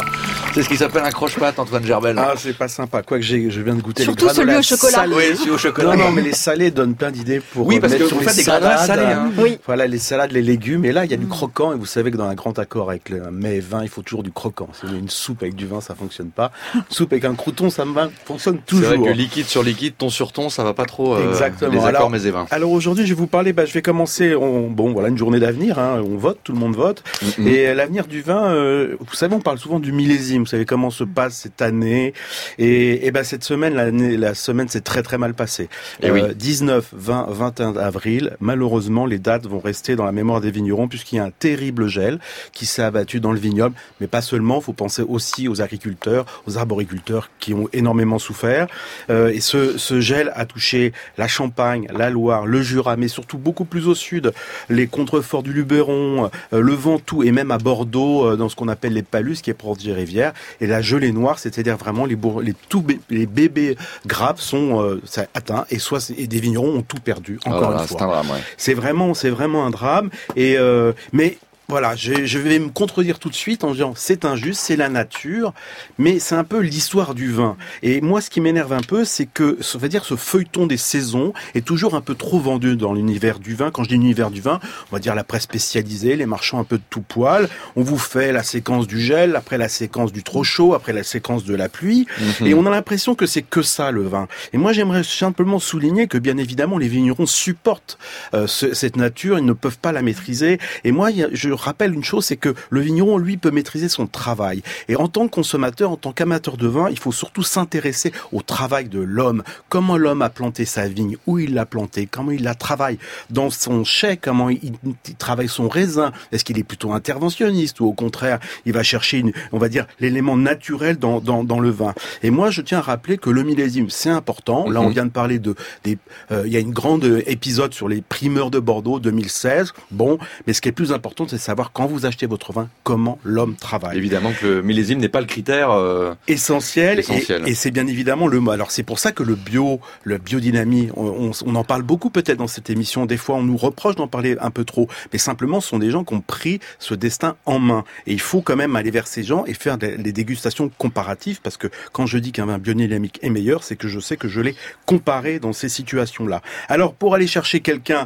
Speaker 6: C'est ce qui s'appelle un croche-patte, Antoine Gerbel.
Speaker 9: Ah, c'est pas sympa. Quoique j'ai, je viens de goûter
Speaker 8: Surtout
Speaker 9: les granolas
Speaker 8: celui au chocolat.
Speaker 9: salés.
Speaker 6: Oui, celui au chocolat.
Speaker 9: Non, non, mais les salés donnent plein d'idées pour
Speaker 6: Oui, parce
Speaker 9: mettre
Speaker 6: que
Speaker 9: sur
Speaker 6: vous
Speaker 9: les
Speaker 6: faites des granolas
Speaker 9: salades.
Speaker 6: salés, hein.
Speaker 7: Oui.
Speaker 9: Voilà, les salades, les légumes. Et là, il y a du croquant. Et vous savez que dans un grand accord avec le mets et vin, il faut toujours du croquant. Si vous avez une soupe avec du vin, ça fonctionne pas. Une soupe avec un crouton, ça me va, fonctionne toujours.
Speaker 6: C'est vrai que liquide sur liquide, ton sur ton, ça va pas trop. Euh,
Speaker 9: Exactement.
Speaker 6: Les accords
Speaker 9: Alors,
Speaker 6: mets et vins.
Speaker 9: Alors aujourd'hui, je vais vous parler. Bah, je vais commencer. On, bon, voilà, une journée d'avenir. Hein, on vote, tout le monde vote.
Speaker 6: Mm-hmm.
Speaker 9: Et l'avenir du vin. Euh, vous savez, on parle souvent du millésime. Vous savez comment se passe cette année. Et, et ben cette semaine, l'année, la semaine s'est très très mal passée.
Speaker 6: Et
Speaker 9: euh,
Speaker 6: oui.
Speaker 9: dix-neuf, vingt, vingt et un avril. Malheureusement, les dates vont rester dans la mémoire des vignerons puisqu'il y a un terrible gel qui s'est abattu dans le vignoble. Mais pas seulement. Il faut penser aussi aux agriculteurs, aux arboriculteurs qui ont énormément souffert. Euh, et ce, ce gel a touché la Champagne, la Loire, le Jura, mais surtout beaucoup plus au sud, les contreforts du Luberon, euh, le Ventoux et même à Bordeaux, euh, dans ce qu'on appelle les Palus, qui est proche des rivières. Et la gelée noire, c'est-à-dire vraiment les, bourg- les, tout bé- les bébés grappes sont euh, ça atteints et soit et des vignerons ont tout perdu encore
Speaker 6: Oh là là,
Speaker 9: une fois.
Speaker 6: c'est un drame, ouais.
Speaker 9: C'est vraiment, c'est vraiment un drame. Et euh, mais voilà, je, je vais me contredire tout de suite en disant c'est injuste, c'est la nature, mais c'est un peu l'histoire du vin. Et moi, ce qui m'énerve un peu, c'est que, ça veut dire, ce feuilleton des saisons est toujours un peu trop vendu dans l'univers du vin. Quand je dis l'univers du vin, on va dire la presse spécialisée, les marchands un peu de tout poil. On vous fait la séquence du gel, après la séquence du trop chaud, après la séquence de la pluie,
Speaker 6: Mm-hmm.
Speaker 9: et on a l'impression que c'est que ça le vin. Et moi, j'aimerais simplement souligner que bien évidemment, les vignerons supportent euh, ce, cette nature, ils ne peuvent pas la maîtriser. Et moi, y a, je rappelle une chose, c'est que le vigneron, lui, peut maîtriser son travail. Et en tant que consommateur, en tant qu'amateur de vin, il faut surtout s'intéresser au travail de l'homme. Comment l'homme a planté sa vigne, où il l'a planté, comment il la travaille dans son chai, comment il, il travaille son raisin. Est-ce qu'il est plutôt interventionniste ou au contraire, il va chercher, une, on va dire, l'élément naturel dans, dans, dans le vin. Et moi, je tiens à rappeler que le millésime, c'est important. Là, on vient de parler de, des, euh, il y a une grande épisode sur les primeurs de Bordeaux deux mille seize. Bon, mais ce qui est plus important, c'est de savoir quand vous achetez votre vin, comment l'homme travaille.
Speaker 6: Évidemment que le millésime n'est pas le critère euh,
Speaker 9: essentiel.
Speaker 6: essentiel.
Speaker 9: Et, et c'est bien évidemment le mot. Alors c'est pour ça que le bio, le biodynamie, on, on, on en parle beaucoup peut-être dans cette émission. Des fois, on nous reproche d'en parler un peu trop. Mais simplement, ce sont des gens qui ont pris ce destin en main. Et il faut quand même aller vers ces gens et faire des, des dégustations comparatives, parce que quand je dis qu'un vin biodynamique est meilleur, c'est que je sais que je l'ai comparé dans ces situations-là. Alors, pour aller chercher quelqu'un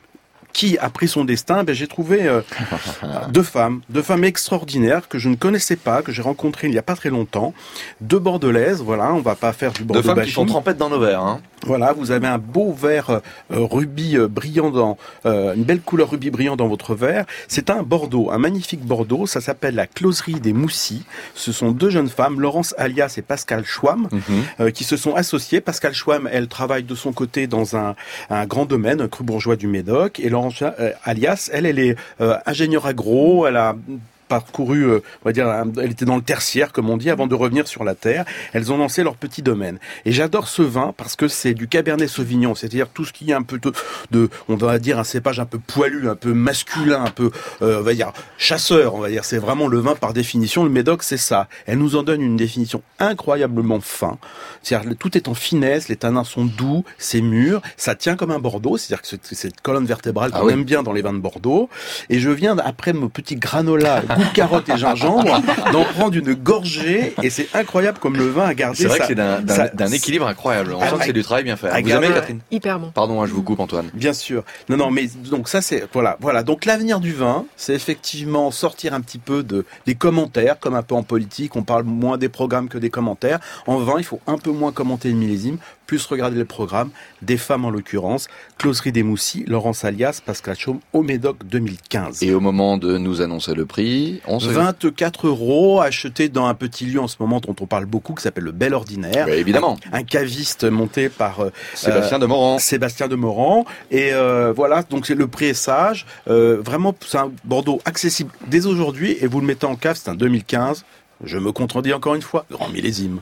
Speaker 9: qui a pris son destin, ben, j'ai trouvé euh, deux femmes, deux femmes extraordinaires que je ne connaissais pas, que j'ai rencontrées il n'y a pas très longtemps, deux bordelaises, voilà, on va pas faire du Bordeaux
Speaker 6: de femmes
Speaker 9: bashing.
Speaker 6: qui sont trempettes dans nos verres. Hein.
Speaker 9: Voilà, vous avez un beau vert euh, rubis euh, brillant dans euh, une belle couleur rubis brillant dans votre verre. C'est un Bordeaux, un magnifique Bordeaux. Ça s'appelle la Closerie des Moussy. Ce sont deux jeunes femmes, Laurence Alias et Pascal Schwamm,
Speaker 6: Mm-hmm.
Speaker 9: euh, qui se sont associées. Pascal Schwamm, elle travaille de son côté dans un, un grand domaine, un cru bourgeois du Médoc, et Laurence euh, Alias, elle, elle est euh, ingénieure agro. Elle a parcouru, euh, on va dire, elle était dans le tertiaire, comme on dit, avant de revenir sur la terre. Elles ont lancé leur petit domaine. Et j'adore ce vin parce que c'est du Cabernet Sauvignon, c'est-à-dire tout ce qui est un peu de, de, on va dire, un cépage un peu poilu, un peu masculin, un peu, euh, on va dire, chasseur, on va dire. C'est vraiment le vin par définition. Le Médoc, c'est ça. Elle nous en donne une définition incroyablement fin. C'est-à-dire, tout est en finesse, les tanins sont doux, c'est mûr, ça tient comme un Bordeaux, c'est-à-dire que c'est cette colonne vertébrale qu'on
Speaker 6: Ah oui.
Speaker 9: aime bien dans les vins de Bordeaux. Et je viens, après mon petit granola, goût carotte et gingembre, d'en prendre une gorgée, et c'est incroyable comme le vin a gardé
Speaker 6: C'est vrai
Speaker 9: sa-
Speaker 6: que c'est d'un, d'un,
Speaker 9: sa-
Speaker 6: d'un équilibre incroyable. On
Speaker 9: Ah,
Speaker 6: sent que
Speaker 9: ah,
Speaker 6: c'est du travail bien fait.
Speaker 9: ah,
Speaker 6: Vous aimez,
Speaker 9: garde-
Speaker 6: Catherine?
Speaker 7: Hyper bon.
Speaker 6: Pardon, hein, je vous coupe, Antoine.
Speaker 9: Bien sûr. Non, non, mais donc ça c'est voilà, voilà. Donc l'avenir du vin, c'est effectivement sortir un petit peu de des commentaires, comme un peu en politique, on parle moins des programmes que des commentaires. En vin, il faut un peu moins commenter le millésime, plus regarder le programme. Des femmes en l'occurrence, Closerie des Moussy, Laurence Alias, Pascal Schwamm, au Médoc deux mille quinze.
Speaker 6: Et au moment de nous annoncer le prix, on se...
Speaker 9: vingt-quatre euros acheté dans un petit lieu en ce moment dont on parle beaucoup, qui s'appelle le Bel Ordinaire.
Speaker 6: Oui, évidemment.
Speaker 9: Un, un caviste monté par euh,
Speaker 6: Sébastien
Speaker 9: euh,
Speaker 6: de Morand.
Speaker 9: Sébastien de Morand. Et euh, voilà, donc c'est le prix est sage. Euh, vraiment, c'est un Bordeaux accessible dès aujourd'hui, et vous le mettez en cave, c'est un deux mille quinze. Je me contredis encore une fois, grand millésime.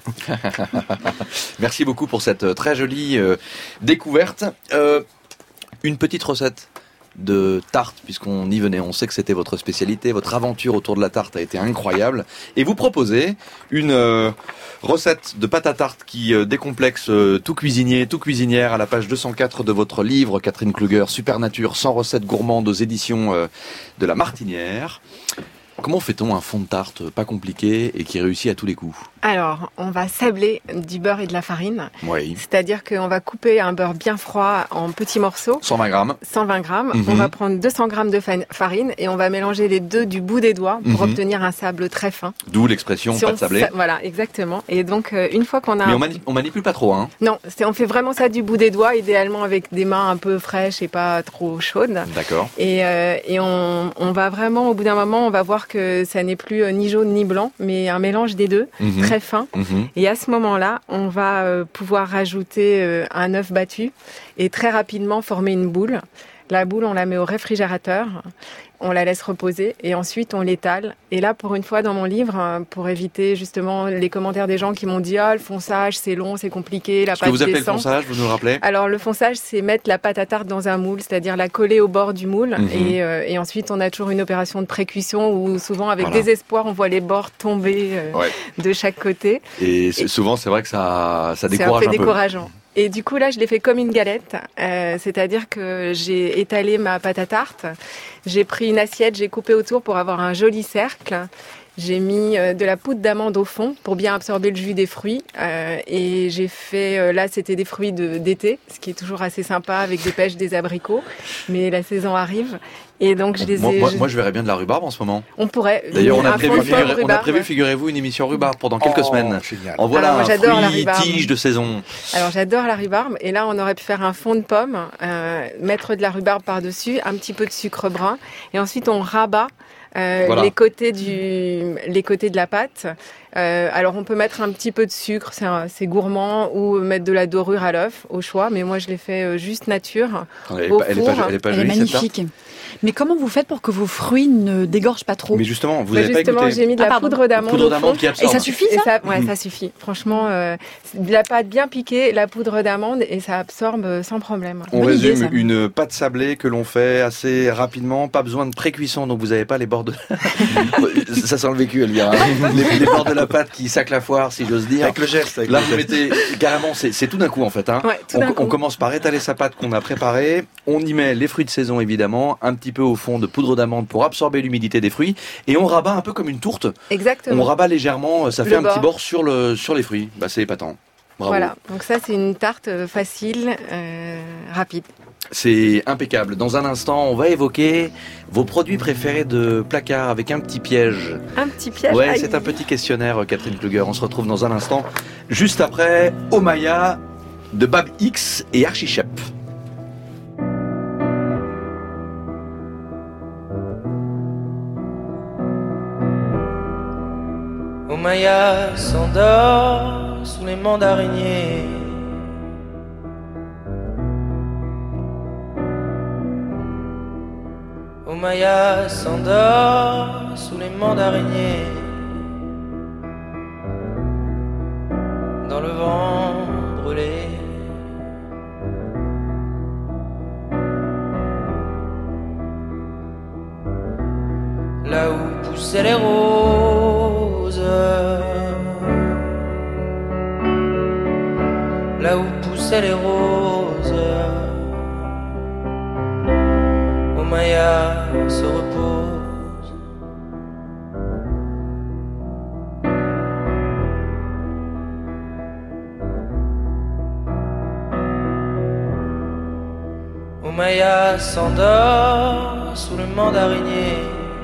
Speaker 6: Merci beaucoup pour cette très jolie euh, découverte. Euh, une petite recette de tarte, puisqu'on y venait. On sait que c'était votre spécialité. Votre aventure autour de la tarte a été incroyable. Et vous proposez une euh, recette de pâte à tarte qui euh, décomplexe euh, tout cuisinier, tout cuisinière, à la page deux cent quatre de votre livre, Catherine Kluger, Super Nature, cent recettes gourmandes aux éditions euh, de La Martinière. Comment fait-on un fond de tarte pas compliqué et qui réussit à tous les coups?
Speaker 7: Alors, on va sabler du beurre et de la farine.
Speaker 6: Oui.
Speaker 7: C'est-à-dire qu'on va couper un beurre bien froid en petits morceaux.
Speaker 6: cent vingt grammes.
Speaker 7: cent vingt grammes.
Speaker 6: Mm-hmm.
Speaker 7: On va prendre deux cents grammes de farine et on va mélanger les deux du bout des doigts pour
Speaker 6: mm-hmm.
Speaker 7: obtenir un sable très fin.
Speaker 6: D'où l'expression
Speaker 7: Si
Speaker 6: pas de sablé.
Speaker 7: Sa... Voilà, exactement. Et donc, euh, une fois qu'on a...
Speaker 6: Mais
Speaker 7: un...
Speaker 6: on, mani- on manipule pas trop, hein?
Speaker 7: Non, c'est, on fait vraiment ça du bout des doigts, idéalement avec des mains un peu fraîches et pas trop chaudes.
Speaker 6: D'accord.
Speaker 7: Et, euh, et on, on va vraiment, au bout d'un moment, on va voir que ça n'est plus ni jaune ni blanc, mais un mélange des deux, mm-hmm. très fin.
Speaker 6: Mm-hmm.
Speaker 7: Et à ce moment-là, on va euh, pouvoir rajouter euh, un œuf battu et très rapidement former une boule. La boule, on la met au réfrigérateur, on la laisse reposer et ensuite on l'étale. Et là, pour une fois dans mon livre, pour éviter justement les commentaires des gens qui m'ont dit « Ah, le fonçage, c'est long, c'est compliqué, la
Speaker 6: Ce
Speaker 7: pâte
Speaker 6: que vous appelez
Speaker 7: descend. »
Speaker 6: le fonçage, vous nous le rappelez?
Speaker 7: Alors, le fonçage, c'est mettre la pâte à tarte dans un moule, c'est-à-dire la coller au bord du moule.
Speaker 6: Mmh.
Speaker 7: Et, euh, et ensuite, on a toujours une opération de pré-cuisson où souvent, avec
Speaker 6: voilà.
Speaker 7: désespoir, on voit les bords tomber euh, ouais. de chaque côté.
Speaker 6: Et, et souvent, c'est vrai que ça, ça décourage
Speaker 7: un peu.
Speaker 6: C'est un peu
Speaker 7: décourageant. Et du coup, là, je l'ai fait comme une galette. Euh, c'est-à-dire que j'ai étalé ma pâte à tarte. J'ai pris une assiette, j'ai coupé autour pour avoir un joli cercle. J'ai mis euh, de la poudre d'amande au fond pour bien absorber le jus des fruits. Euh, et j'ai fait, euh, là, c'était des fruits de, d'été, ce qui est toujours assez sympa avec des pêches, des abricots. Mais la saison arrive. Et donc, je les
Speaker 6: moi,
Speaker 7: ai...
Speaker 6: Moi,
Speaker 7: je...
Speaker 6: moi, je verrais bien de la rhubarbe en ce moment.
Speaker 7: On pourrait.
Speaker 6: D'ailleurs, on a, prévu, figurez,
Speaker 7: rhubarbe,
Speaker 6: on a prévu, figurez-vous, une émission rhubarbe pendant quelques
Speaker 1: oh,
Speaker 6: semaines.
Speaker 1: Génial.
Speaker 6: En voilà
Speaker 7: Alors, moi,
Speaker 6: un
Speaker 7: fruit
Speaker 6: tige de saison.
Speaker 7: Alors, j'adore la rhubarbe. Et là, on aurait pu faire un fond de pomme, euh, mettre de la rhubarbe par-dessus, un petit peu de sucre brun. Et ensuite, on rabat euh, voilà. les côtés du, les côtés de la pâte. Euh, alors, on peut mettre un petit peu de sucre, c'est, un, c'est gourmand, ou mettre de la dorure à l'œuf, au choix. Mais moi, je l'ai fait euh, juste nature.
Speaker 6: Elle est,
Speaker 7: au
Speaker 6: pas, elle, est pas, elle est pas
Speaker 8: elle
Speaker 6: jolie,
Speaker 8: est magnifique. Mais comment vous faites pour que vos fruits ne dégorgent pas trop?
Speaker 6: Mais justement, vous
Speaker 7: bah
Speaker 6: n'avez
Speaker 7: justement,
Speaker 6: pas goûté.
Speaker 7: J'ai mis de la ah, poudre d'amande,
Speaker 6: poudre
Speaker 7: au
Speaker 6: d'amande
Speaker 7: fond.
Speaker 6: qui absorbe.
Speaker 8: Et ça suffit, ça,
Speaker 7: et ça Ouais, mmh. ça suffit. Franchement, euh, de la pâte bien piquée, la poudre d'amande, et ça absorbe sans problème.
Speaker 6: On
Speaker 8: Bonne
Speaker 6: résume
Speaker 8: idée,
Speaker 6: une pâte sablée que l'on fait assez rapidement, pas besoin de pré-cuisson, donc vous n'avez pas les bords de... ça sent le vécu, Elvira. les, les bords de la pâte qui sacent la foire, si j'ose dire.
Speaker 1: Avec le geste. Avec
Speaker 6: Là,
Speaker 1: le
Speaker 6: vous
Speaker 1: geste.
Speaker 6: mettez carrément, c'est, c'est tout d'un coup en fait. Hein.
Speaker 7: Ouais, tout
Speaker 6: on,
Speaker 7: d'un coup.
Speaker 6: on commence par étaler sa pâte qu'on a préparée, on y met les fruits de saison évidemment, un petit peu au fond de poudre d'amande pour absorber l'humidité des fruits, et on rabat un peu comme une tourte.
Speaker 7: Exactement.
Speaker 6: On rabat légèrement, ça fait
Speaker 7: le
Speaker 6: un
Speaker 7: bord.
Speaker 6: petit bord sur, le, sur les fruits. Bah, c'est épatant. Bravo.
Speaker 7: Voilà, donc ça c'est une tarte facile, euh, rapide.
Speaker 6: C'est impeccable. Dans un instant, on va évoquer vos produits préférés de placard avec un petit piège.
Speaker 7: Un petit piège.
Speaker 6: Ouais,
Speaker 7: aïe.
Speaker 6: c'est un petit questionnaire, Catherine Kluger. On se retrouve dans un instant, juste après Omaya de Bab X et Archichep.
Speaker 12: Omaya s'endort sous les mandariniers. Omaya s'endort sous les mandariniers. Dans le vent brûlé. Là où poussaient les roses. Là où poussaient les roses. Omaya se repose. Omaya s'endort sous le mandarinier.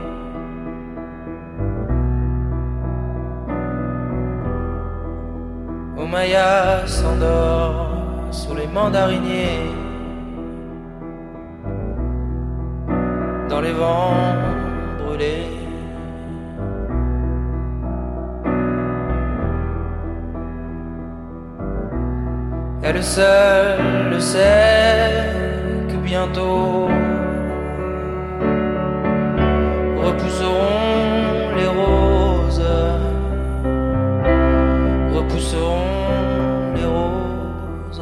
Speaker 12: Omaya s'endort sous les mandariniers. Dans les vents brûlés. Elle seule le sait que bientôt repousseront les roses, repousseront les roses.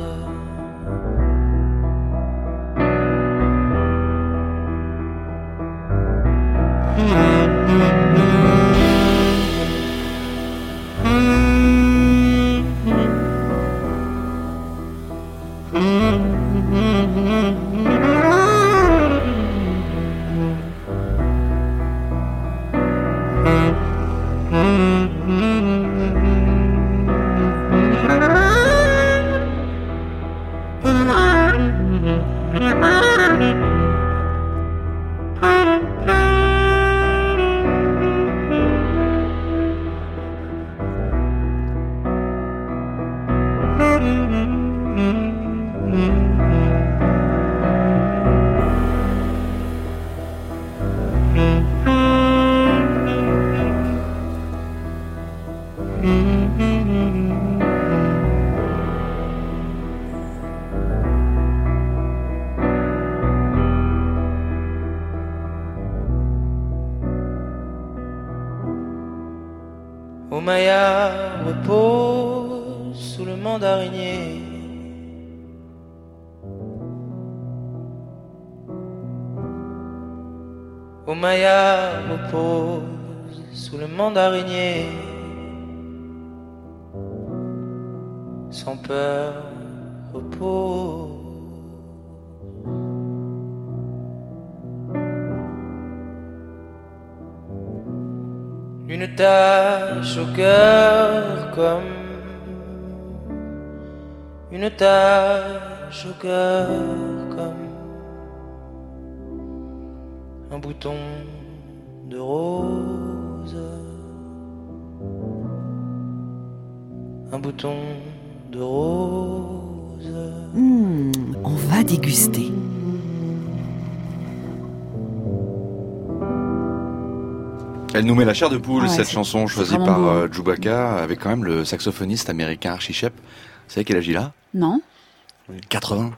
Speaker 12: Maya repose sous le mandarinier. Oh Maya repose sous le mandarinier. Sans peur repose. Une tache au cœur comme une tache au cœur comme un bouton de rose, un bouton de rose.
Speaker 10: Mmh, on va déguster.
Speaker 6: Elle nous met la chair de poule,
Speaker 8: Ah ouais,
Speaker 6: cette
Speaker 8: c'est-
Speaker 6: chanson
Speaker 8: c'est
Speaker 6: choisie
Speaker 8: vraiment
Speaker 6: par
Speaker 8: beau.
Speaker 6: euh, Chewbacca, avec quand même le saxophoniste américain Archie Shepp. Vous savez quel âge il a ?
Speaker 8: Non.
Speaker 6: quatre-vingts.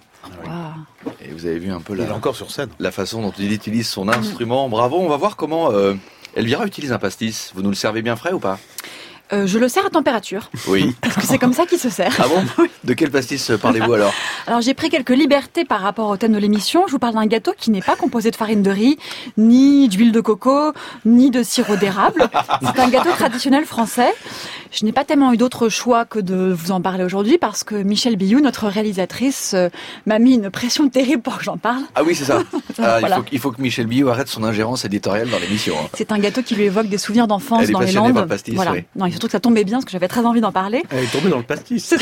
Speaker 8: Waouh.
Speaker 6: Et vous avez vu un peu
Speaker 9: Il
Speaker 6: la,
Speaker 9: est encore sur scène.
Speaker 6: la façon dont il utilise son instrument. Bravo, on va voir comment euh, Elvira utilise un pastis. Vous nous le servez bien frais ou pas ?
Speaker 8: Euh, je le sers à température,
Speaker 6: Oui.
Speaker 8: parce que c'est comme ça qu'il se sert.
Speaker 6: Ah bon ? De quel pastis parlez-vous alors ?
Speaker 8: Alors j'ai pris quelques libertés par rapport au thème de l'émission. Je vous parle d'un gâteau qui n'est pas composé de farine de riz, ni d'huile de coco, ni de sirop d'érable. C'est un gâteau traditionnel français. Je n'ai pas tellement eu d'autre choix que de vous en parler aujourd'hui parce que Michèle Billou, notre réalisatrice, euh, m'a mis une pression terrible pour que j'en parle.
Speaker 6: Ah oui, c'est ça. Ah,
Speaker 8: Voilà.
Speaker 6: il, faut, il faut que Michel Billot arrête son ingérence éditoriale dans l'émission. hein.
Speaker 8: C'est un gâteau qui lui évoque des souvenirs d'enfance
Speaker 6: Elle est
Speaker 8: dans les
Speaker 6: passionnée
Speaker 8: Landes.
Speaker 6: par le pastis,
Speaker 8: voilà.
Speaker 6: oui.
Speaker 8: Non, et surtout que ça tombait bien parce que j'avais très envie d'en parler.
Speaker 9: Elle est tombée dans le pastis.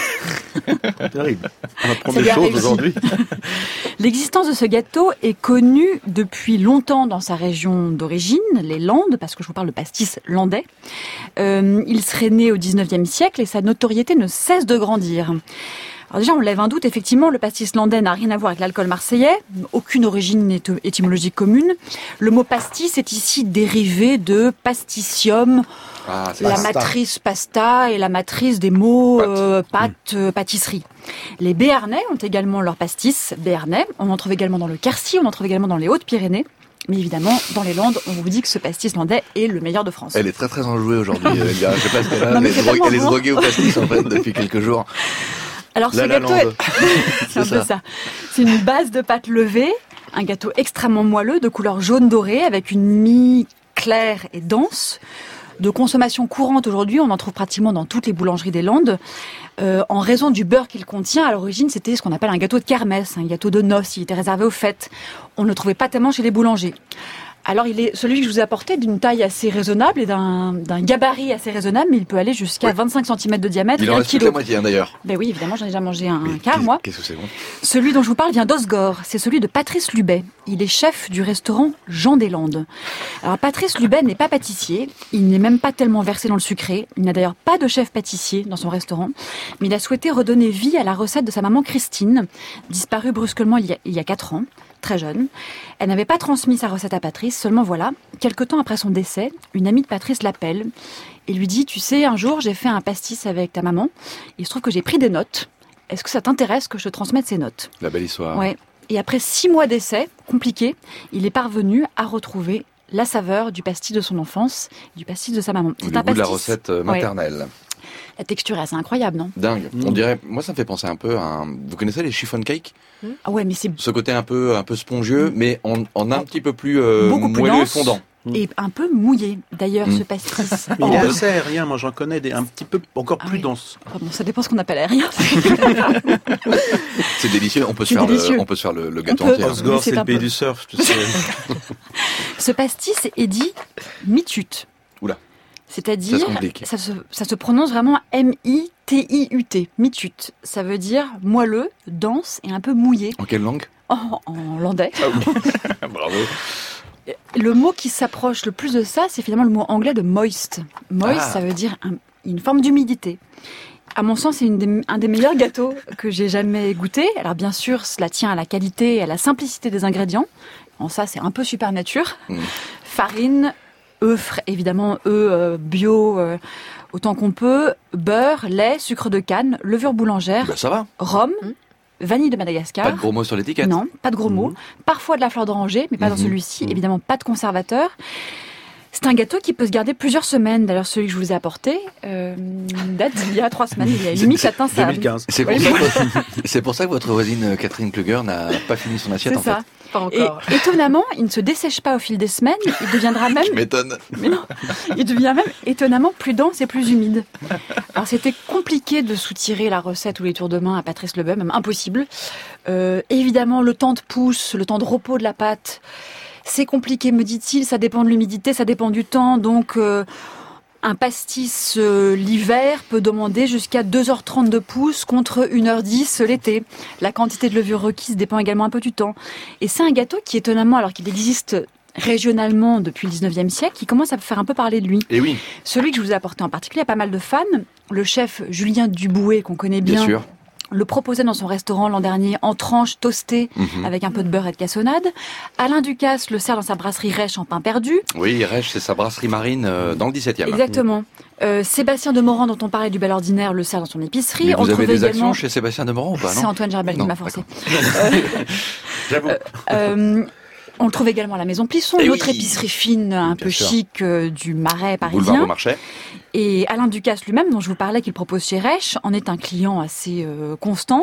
Speaker 9: Terrible. On apprend
Speaker 8: Ça
Speaker 9: des
Speaker 8: lui arrive
Speaker 9: choses aujourd'hui.
Speaker 8: L'existence de ce gâteau est connue depuis longtemps dans sa région d'origine, les Landes, parce que je vous parle de pastis landais. Euh, il serait né au dix-neuvième siècle et sa notoriété ne cesse de grandir. Alors déjà, on lève un doute, effectivement, le pastis landais n'a rien à voir avec l'alcool marseillais, aucune origine éty- étymologique commune. Le mot pastis est ici dérivé de pasticium,
Speaker 6: Ah, c'est
Speaker 8: la
Speaker 6: ça.
Speaker 8: matrice pasta et la matrice des mots euh, pâte, euh, pâtisserie. Les Béarnais ont également leur pastis béarnais. On en trouve également dans le Quercy, on en trouve également dans les Hautes-Pyrénées. Mais évidemment, dans les Landes, on vous dit que ce pastis landais est le meilleur de France.
Speaker 6: Elle est très très enjouée aujourd'hui, Elvira. Je sais pas ce qu'elle a.
Speaker 8: Non,
Speaker 6: Elle
Speaker 8: mais
Speaker 6: est
Speaker 8: c'est
Speaker 6: droguée-
Speaker 8: tellement
Speaker 6: elle est
Speaker 8: bon.
Speaker 6: droguée au pastis en fait depuis quelques jours.
Speaker 8: Alors ce
Speaker 6: La La
Speaker 8: gâteau
Speaker 6: Lande.
Speaker 8: est... c'est un
Speaker 6: C'est
Speaker 8: peu
Speaker 6: ça.
Speaker 8: ça. C'est une base de pâte levée, un gâteau extrêmement moelleux de couleur jaune doré avec une mie claire et dense. De consommation courante aujourd'hui, on en trouve pratiquement dans toutes les boulangeries des Landes. Euh, en raison du beurre qu'il contient, à l'origine, c'était ce qu'on appelle un gâteau de kermesse, un gâteau de noces. Il était réservé aux fêtes. On ne le trouvait pas tellement chez les boulangers. Alors, il est celui que je vous ai apporté d'une taille assez raisonnable et d'un, d'un gabarit assez raisonnable, mais il peut aller jusqu'à
Speaker 6: Oui.
Speaker 8: vingt-cinq centimètres de diamètre
Speaker 6: Il
Speaker 8: et
Speaker 6: en
Speaker 8: un
Speaker 6: reste toute
Speaker 8: kilo.
Speaker 6: la moitié hein, d'ailleurs.
Speaker 8: Ben oui, évidemment, j'en ai déjà mangé un
Speaker 6: Mais
Speaker 8: quart,
Speaker 6: qu'est-
Speaker 8: moi.
Speaker 6: Qu'est-ce que c'est bon ?
Speaker 8: Celui dont je vous parle vient d'Osgore. C'est celui de Patrice Lubet. Il est chef du restaurant Jean des Landes. Alors, Patrice Lubet n'est pas pâtissier. Il n'est même pas tellement versé dans le sucré. Il n'a d'ailleurs pas de chef pâtissier dans son restaurant. Mais il a souhaité redonner vie à la recette de sa maman Christine, disparue brusquement il y a, il y a quatre ans, très jeune. Elle n'avait pas transmis sa recette à Patrice. Seulement voilà, quelque temps après son décès, une amie de Patrice l'appelle et lui dit, tu sais, un jour, j'ai fait un pastis avec ta maman. Il se trouve que j'ai pris des notes. Est-ce que ça t'intéresse que je te transmette ces notes ?
Speaker 6: La belle histoire.
Speaker 8: Ouais. Et après six mois d'essai, compliqué, il est parvenu à retrouver la saveur du pastis de son enfance, du pastis de sa maman.
Speaker 6: Du goût de la recette euh, maternelle.
Speaker 8: Ouais. La texture est assez incroyable, non ?
Speaker 6: Dingue. On dirait, moi ça me fait penser un peu à un... Vous connaissez les chiffon cakes ?
Speaker 8: Ah ouais, mais c'est
Speaker 6: Ce côté un peu, un peu spongieux, mais en, en un petit peu plus euh,
Speaker 8: beaucoup plus
Speaker 6: moelleux et
Speaker 8: dense
Speaker 6: fondant.
Speaker 8: et un peu mouillé. D'ailleurs,
Speaker 6: Mm.
Speaker 8: ce pastis.
Speaker 9: Mais il est
Speaker 8: Oh.
Speaker 9: assez aérien, moi j'en connais des un petit peu encore
Speaker 8: Ah
Speaker 9: plus
Speaker 8: oui.
Speaker 9: dense.
Speaker 8: Ah bon, ça dépend ce qu'on appelle aérien.
Speaker 6: C'est délicieux. On peut se
Speaker 8: C'est
Speaker 6: faire, le,
Speaker 8: délicieux.
Speaker 6: on peut se faire le, le gâteau
Speaker 8: On peut.
Speaker 6: entier. hein.
Speaker 9: Osgore,
Speaker 8: Mais c'est
Speaker 9: c'est
Speaker 8: un
Speaker 9: le pays
Speaker 8: peu-
Speaker 9: du surf, tu sais.
Speaker 8: Ce pastis est dit mitut.
Speaker 6: Oula.
Speaker 8: C'est-à-dire,
Speaker 6: Ça se complique.
Speaker 8: ça se, ça se prononce vraiment M I T I U T, mitut. Ça veut dire moelleux, dense et un peu mouillé.
Speaker 6: En quelle langue ?
Speaker 8: En, en landais.
Speaker 6: Ah oui. Bravo.
Speaker 8: Le mot qui s'approche le plus de ça, c'est finalement le mot anglais de moist. Moist,
Speaker 6: Ah.
Speaker 8: ça veut dire un- une forme d'humidité. À mon sens, c'est une des- un des meilleurs gâteaux que j'ai jamais goûté. Alors bien sûr, cela tient à la qualité et à la simplicité des ingrédients. En ça, c'est un peu super nature.
Speaker 6: Mm.
Speaker 8: Farine, œufs, frais- évidemment, œufs euh, bio euh, autant qu'on peut, beurre, lait, sucre de canne, levure boulangère,
Speaker 6: Bah, ça va.
Speaker 8: rhum, vanille de Madagascar.
Speaker 6: Pas de gros mots sur l'étiquette.
Speaker 8: Non, pas de gros
Speaker 9: Mhm.
Speaker 8: mots. Parfois de la fleur d'oranger, mais pas dans
Speaker 6: Mhm.
Speaker 8: celui-ci.
Speaker 9: Mhm.
Speaker 8: Évidemment, pas de conservateur. C'est un gâteau qui peut se garder plusieurs semaines. D'ailleurs, celui que je vous ai apporté euh, date d'il y a trois semaines. Il a limite atteint sa...
Speaker 9: deux mille quinze.
Speaker 6: C'est pour, ça que, c'est pour ça que votre voisine Catherine Kluger n'a pas fini son assiette,
Speaker 8: C'est
Speaker 6: en
Speaker 8: ça.
Speaker 6: fait.
Speaker 7: Pas encore.
Speaker 8: Et étonnamment, il ne se dessèche pas au fil des semaines. Il deviendra même...
Speaker 6: Je m'étonne.
Speaker 8: Mais non, il devient même étonnamment plus dense et plus humide. Alors c'était compliqué de soutirer la recette ou les tours de main à Patrice Lebel, même impossible. Euh, évidemment, le temps de pousse, le temps de repos de la pâte, c'est compliqué, me dit-il. Ça dépend de l'humidité, ça dépend du temps. Donc euh, un pastis euh, l'hiver peut demander jusqu'à deux heures trente de pousse contre une heure dix l'été. La quantité de levure requise dépend également un peu du temps. Et c'est un gâteau qui, étonnamment, alors qu'il existe régionalement depuis le dix-neuvième siècle, qui commence à faire un peu parler de lui.
Speaker 6: Et oui.
Speaker 8: Celui que je vous ai apporté en particulier a pas mal de fans. Le chef Julien Dubouet, qu'on connaît bien,
Speaker 6: Bien sûr.
Speaker 8: le proposait dans son restaurant l'an dernier en tranches toastées
Speaker 6: Mhm.
Speaker 8: avec un peu de beurre et de cassonade. Alain Ducasse le sert dans sa brasserie Rêche en pain perdu.
Speaker 6: Oui, Rêche, c'est sa brasserie marine euh, dans le dix-septième.
Speaker 8: Exactement. Euh, Sébastien Demorand, dont on parlait du bel ordinaire, le sert dans son épicerie.
Speaker 6: Mais
Speaker 8: On
Speaker 6: vous avez
Speaker 8: trouve
Speaker 6: des
Speaker 8: également...
Speaker 6: actions chez Sébastien Demorand ou pas, non?
Speaker 8: C'est Antoine Gerbel qui
Speaker 6: Non,
Speaker 8: m'a forcé.
Speaker 9: J'avoue.
Speaker 8: Euh, on le trouve également à la Maison Plisson,
Speaker 6: Eh
Speaker 8: une autre
Speaker 6: oui.
Speaker 8: épicerie fine un
Speaker 6: Bien
Speaker 8: peu
Speaker 6: sûr.
Speaker 8: chic euh, du Marais
Speaker 6: Boulevard
Speaker 8: parisien.
Speaker 6: Beaumarchais.
Speaker 8: Et Alain Ducasse lui-même, dont je vous parlais, qu'il propose chez Rêche, en est un client assez euh, constant.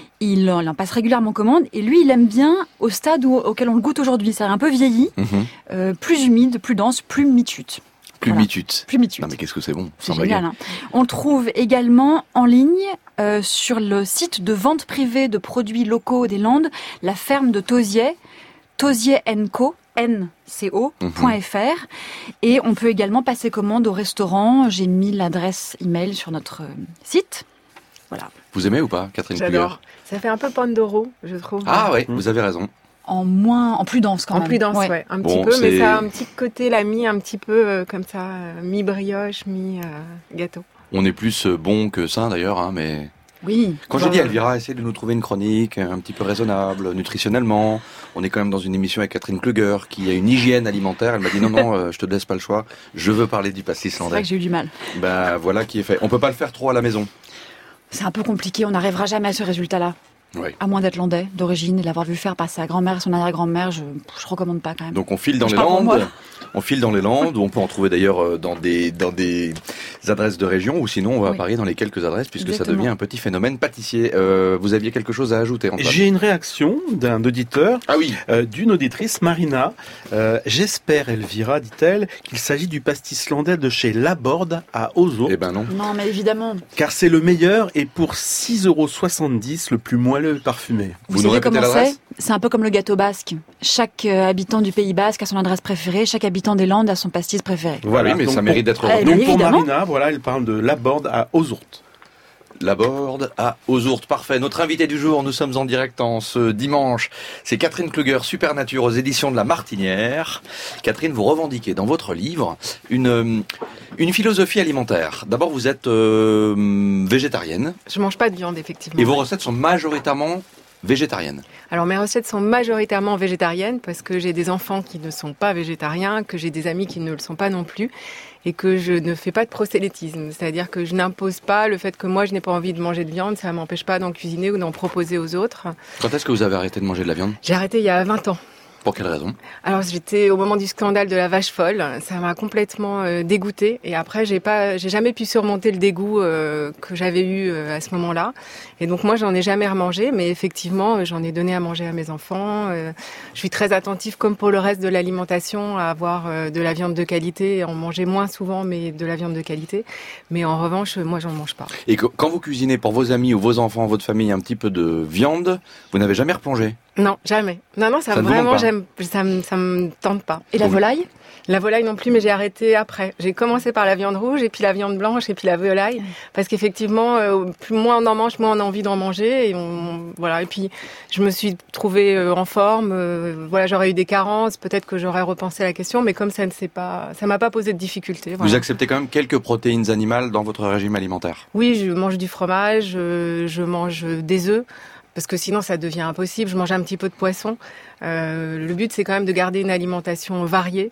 Speaker 8: Il en, il en passe régulièrement commande. Et lui, il aime bien au stade où- auquel on le goûte aujourd'hui. C'est un peu vieilli,
Speaker 6: Mhm.
Speaker 8: euh, plus humide, plus dense, plus mitute.
Speaker 6: Plus
Speaker 8: Voilà.
Speaker 6: mitute.
Speaker 8: Plus mitute.
Speaker 6: Non mais qu'est-ce que c'est bon,
Speaker 8: C'est
Speaker 6: sans
Speaker 8: génial.
Speaker 6: blague.
Speaker 8: Hein. On le trouve également en ligne euh, sur le site de vente privée de produits locaux des Landes, la ferme de Tosier, Tosier and Co. N C O point F R. Et on peut également passer commande au restaurant. J'ai mis l'adresse email sur notre euh, site. Voilà.
Speaker 6: Vous aimez ou pas, Catherine Kluger?
Speaker 7: J'adore. Ça fait un peu Pandoro, je trouve.
Speaker 6: Ah oui, vous avez raison.
Speaker 8: En moins, en plus dense quand
Speaker 7: En
Speaker 8: même.
Speaker 7: plus dense, ouais,
Speaker 8: Ouais.
Speaker 7: un
Speaker 6: Bon,
Speaker 7: petit peu, mais
Speaker 6: c'est-
Speaker 7: ça a un petit côté, la mi un petit peu euh, comme ça, euh, mi-brioche, mi-gâteau.
Speaker 6: On est plus euh, bon que sain d'ailleurs, hein, mais...
Speaker 8: Oui.
Speaker 6: Quand
Speaker 7: Bah,
Speaker 6: j'ai dit à Elvira, essayez de nous trouver une chronique un petit peu raisonnable, nutritionnellement. On est quand même dans une émission avec Catherine Kluger qui a une hygiène alimentaire. Elle m'a dit non, non, euh, je te laisse pas le choix. Je veux parler du pastis
Speaker 8: C'est vrai
Speaker 6: landais.
Speaker 8: que j'ai eu du mal.
Speaker 6: Bah voilà qui est fait. On peut pas le faire trop à la maison.
Speaker 8: C'est un peu compliqué. On n'arrivera jamais à ce résultat-là.
Speaker 6: Oui.
Speaker 8: À moins d'être landais d'origine et de l'avoir vu faire par sa grand-mère et son arrière-grand-mère, je je recommande pas quand même.
Speaker 6: Donc on file dans
Speaker 8: Je
Speaker 6: les
Speaker 8: parle pour moi.
Speaker 6: Landes. On file dans les Landes, où on peut en trouver d'ailleurs euh, dans des dans des adresses de région, ou sinon on va à
Speaker 8: Oui.
Speaker 6: Paris dans les quelques adresses, puisque ça
Speaker 8: Exactement.
Speaker 6: devient un petit phénomène pâtissier. Euh, vous aviez quelque chose à ajouter, Antoine?
Speaker 9: J'ai une réaction d'un auditeur,
Speaker 6: Ah oui.
Speaker 9: euh, d'une auditrice, Marina. Euh, J'espère, Elvira, dit-elle, qu'il s'agit du pastis landais de chez Laborde à Ozo,
Speaker 6: Eh ben non.
Speaker 8: Non, mais évidemment.
Speaker 9: car c'est le meilleur et pour six euros soixante-dix, le plus moelleux et parfumé.
Speaker 6: Vous
Speaker 8: Vous,
Speaker 6: nous
Speaker 8: savez
Speaker 6: répétez
Speaker 8: comment
Speaker 6: l'adresse
Speaker 8: c'est? C'est un peu comme le gâteau basque. Chaque euh, habitant du Pays Basque a son adresse préférée, chaque habitant des Landes a son pastis préféré.
Speaker 6: Voilà, mais
Speaker 9: donc
Speaker 6: ça
Speaker 9: pour-
Speaker 6: mérite d'être
Speaker 8: Ah,
Speaker 6: retenu.
Speaker 8: bien
Speaker 9: Donc pour
Speaker 8: évidemment.
Speaker 9: Marina, voilà, elle parle de Laborde à Ozourte.
Speaker 6: La Borde à Ozourte. Parfait. Notre invité du jour, nous sommes en direct en ce dimanche. C'est Catherine Kluger, Supernature aux éditions de La Martinière. Catherine, vous revendiquez dans votre livre une, euh, une philosophie alimentaire. D'abord, vous êtes euh, végétarienne
Speaker 7: Je mange pas de viande, effectivement.
Speaker 6: et vos recettes sont majoritairement végétariennes.
Speaker 7: Alors mes recettes sont majoritairement végétariennes parce que j'ai des enfants qui ne sont pas végétariens, que j'ai des amis qui ne le sont pas non plus et que je ne fais pas de prosélytisme. C'est-à-dire que je n'impose pas le fait que moi je n'ai pas envie de manger de viande, ça ne m'empêche pas d'en cuisiner ou d'en proposer aux autres.
Speaker 6: Quand est-ce que vous avez arrêté de manger de la viande?
Speaker 7: J'ai arrêté il y a vingt ans.
Speaker 6: Pour quelle raison?
Speaker 7: Alors j'étais au moment du scandale de la vache folle, ça m'a complètement euh, dégoûtée et après j'ai pas, j'ai jamais pu surmonter le dégoût euh, que j'avais eu euh, à ce moment-là. Et donc moi j'en ai jamais remangé, mais effectivement euh, j'en ai donné à manger à mes enfants. Euh, je suis très attentive, comme pour le reste de l'alimentation, à avoir euh, de la viande de qualité et en manger moins souvent, mais de la viande de qualité. Mais en revanche, euh, moi j'en mange pas.
Speaker 6: Et que- quand vous cuisinez pour vos amis ou vos enfants, votre famille, un petit peu de viande, vous n'avez jamais replongé?
Speaker 7: Non, jamais. Non, non, ça,
Speaker 6: Ça ne vous
Speaker 7: vraiment,
Speaker 6: manque pas.
Speaker 7: j'aime, ça me, ça me tente pas.
Speaker 8: Et la
Speaker 6: Oui.
Speaker 8: volaille?
Speaker 7: La volaille non plus, mais j'ai arrêté après. J'ai commencé par la viande rouge et puis la viande blanche et puis la volaille, parce qu'effectivement, euh, plus moins on en mange, moins on a envie d'en manger. Et on, voilà. Et puis je me suis trouvée euh, en forme. euh, voilà, j'aurais eu des carences, peut-être que j'aurais repensé la question, mais comme ça ne s'est pas, ça m'a pas posé de difficulté. Voilà.
Speaker 6: Vous acceptez quand même quelques protéines animales dans votre régime alimentaire?
Speaker 7: Oui, je mange du fromage, euh, je mange des œufs. Parce que sinon, ça devient impossible. Je mange un petit peu de poisson. Euh, le but, c'est quand même de garder une alimentation variée.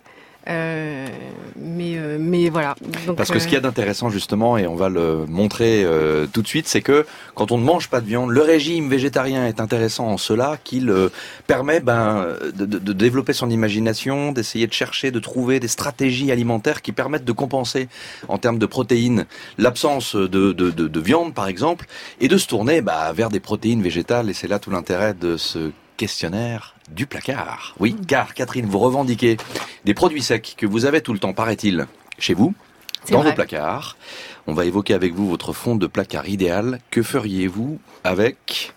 Speaker 7: Euh, mais, euh, mais voilà. Donc,
Speaker 6: Parce que ce qu'il y a d'intéressant justement, et on va le montrer euh, tout de suite, c'est que quand on ne mange pas de viande, le régime végétarien est intéressant en cela qu'il euh, permet ben, de, de, de développer son imagination, d'essayer de chercher, de trouver des stratégies alimentaires qui permettent de compenser en termes de protéines l'absence de, de, de, de viande par exemple, et de se tourner bah, vers des protéines végétales, et c'est là tout l'intérêt de ce questionnaire du placard. Oui, car Catherine, vous revendiquez des produits secs que vous avez tout le temps, paraît-il, chez vous,
Speaker 7: C'est
Speaker 6: dans
Speaker 7: vrai.
Speaker 6: vos placards. On va évoquer avec vous votre fond de placard idéal. Que feriez-vous avec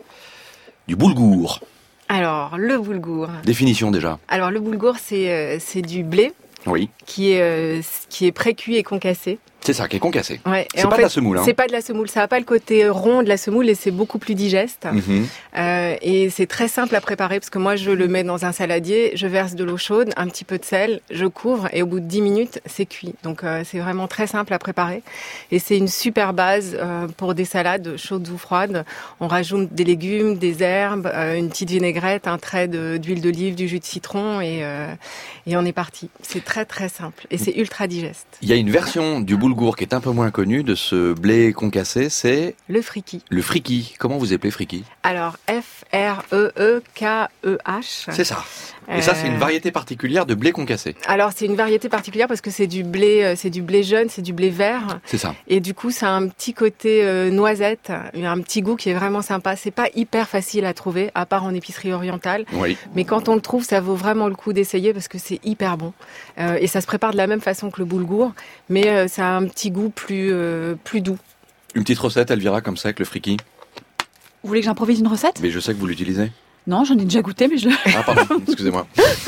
Speaker 6: du boulgour?
Speaker 7: Alors, le boulgour.
Speaker 6: Définition déjà.
Speaker 7: Alors, le boulgour, c'est euh, c'est du blé
Speaker 6: Oui,
Speaker 7: qui est, euh, qui est pré-cuit et concassé.
Speaker 6: c'est ça, qui est concassé.
Speaker 7: Ouais. Et
Speaker 6: C'est
Speaker 7: en
Speaker 6: pas
Speaker 7: fait,
Speaker 6: de la semoule. Hein.
Speaker 7: C'est pas de la semoule. Ça n'a pas le côté rond de la semoule et c'est beaucoup plus digeste.
Speaker 6: Mhm.
Speaker 7: Euh, et c'est très simple à préparer parce que moi, je le mets dans un saladier, je verse de l'eau chaude, un petit peu de sel, je couvre et au bout de dix minutes, c'est cuit. Donc, euh, c'est vraiment très simple à préparer. Et c'est une super base euh, pour des salades chaudes ou froides. On rajoute des légumes, des herbes, euh, une petite vinaigrette, un trait de- d'huile d'olive, du jus de citron et, euh, et on est parti. C'est très, très simple et c'est ultra digeste.
Speaker 6: Il y a une version du boulgour qui est un peu moins connue de ce blé concassé, c'est
Speaker 7: Le friki.
Speaker 6: le friki. Comment vous appelez friki?
Speaker 7: Alors, F R E E K E H.
Speaker 6: C'est ça. Et ça, c'est une
Speaker 7: Euh,
Speaker 6: variété particulière de blé concassé.
Speaker 7: Alors, c'est une variété particulière parce que c'est du blé, euh, c'est du blé jeune, c'est du blé vert.
Speaker 6: C'est ça.
Speaker 7: Et du coup, ça a un petit côté euh, noisette, un petit goût qui est vraiment sympa. C'est pas hyper facile à trouver, à part en épicerie orientale.
Speaker 6: Oui.
Speaker 7: Mais quand on le trouve, ça vaut vraiment le coup d'essayer parce que c'est hyper bon. Euh, et ça se prépare de la même façon que le boulgour, mais euh, ça a un petit goût plus, euh, plus doux.
Speaker 6: Une petite recette, Elvira, comme ça, avec le friki.
Speaker 8: Vous voulez que j'improvise une recette?
Speaker 6: Mais je sais que vous l'utilisez.
Speaker 8: Non, j'en ai déjà goûté, mais je...
Speaker 6: Ah, pardon, excusez-moi.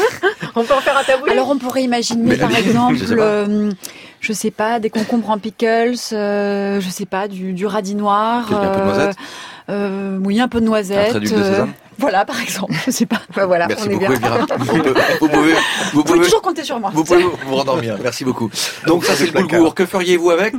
Speaker 7: On peut en faire un taboulé.
Speaker 8: Alors on pourrait imaginer
Speaker 6: Mais-
Speaker 8: par
Speaker 6: je
Speaker 8: exemple,
Speaker 6: sais pas.
Speaker 8: euh, je sais pas, des concombres en pickles, euh, je sais pas, du, du radis noir.
Speaker 6: Peut-être un peu de noisette.
Speaker 8: euh, oui, un peu de noisette.
Speaker 6: Un trait d'huile de sésame.
Speaker 8: Voilà, par exemple, je sais pas.
Speaker 7: Bah voilà,
Speaker 6: Merci
Speaker 7: on est
Speaker 6: beaucoup,
Speaker 7: bien.
Speaker 6: Elvira. Vous pouvez, vous pouvez, vous
Speaker 8: Vous pouvez
Speaker 6: pouvez,
Speaker 8: toujours compter sur moi.
Speaker 6: vous pouvez vous rendormir. Merci beaucoup. Donc ça, c'est le boulgour. Que feriez-vous avec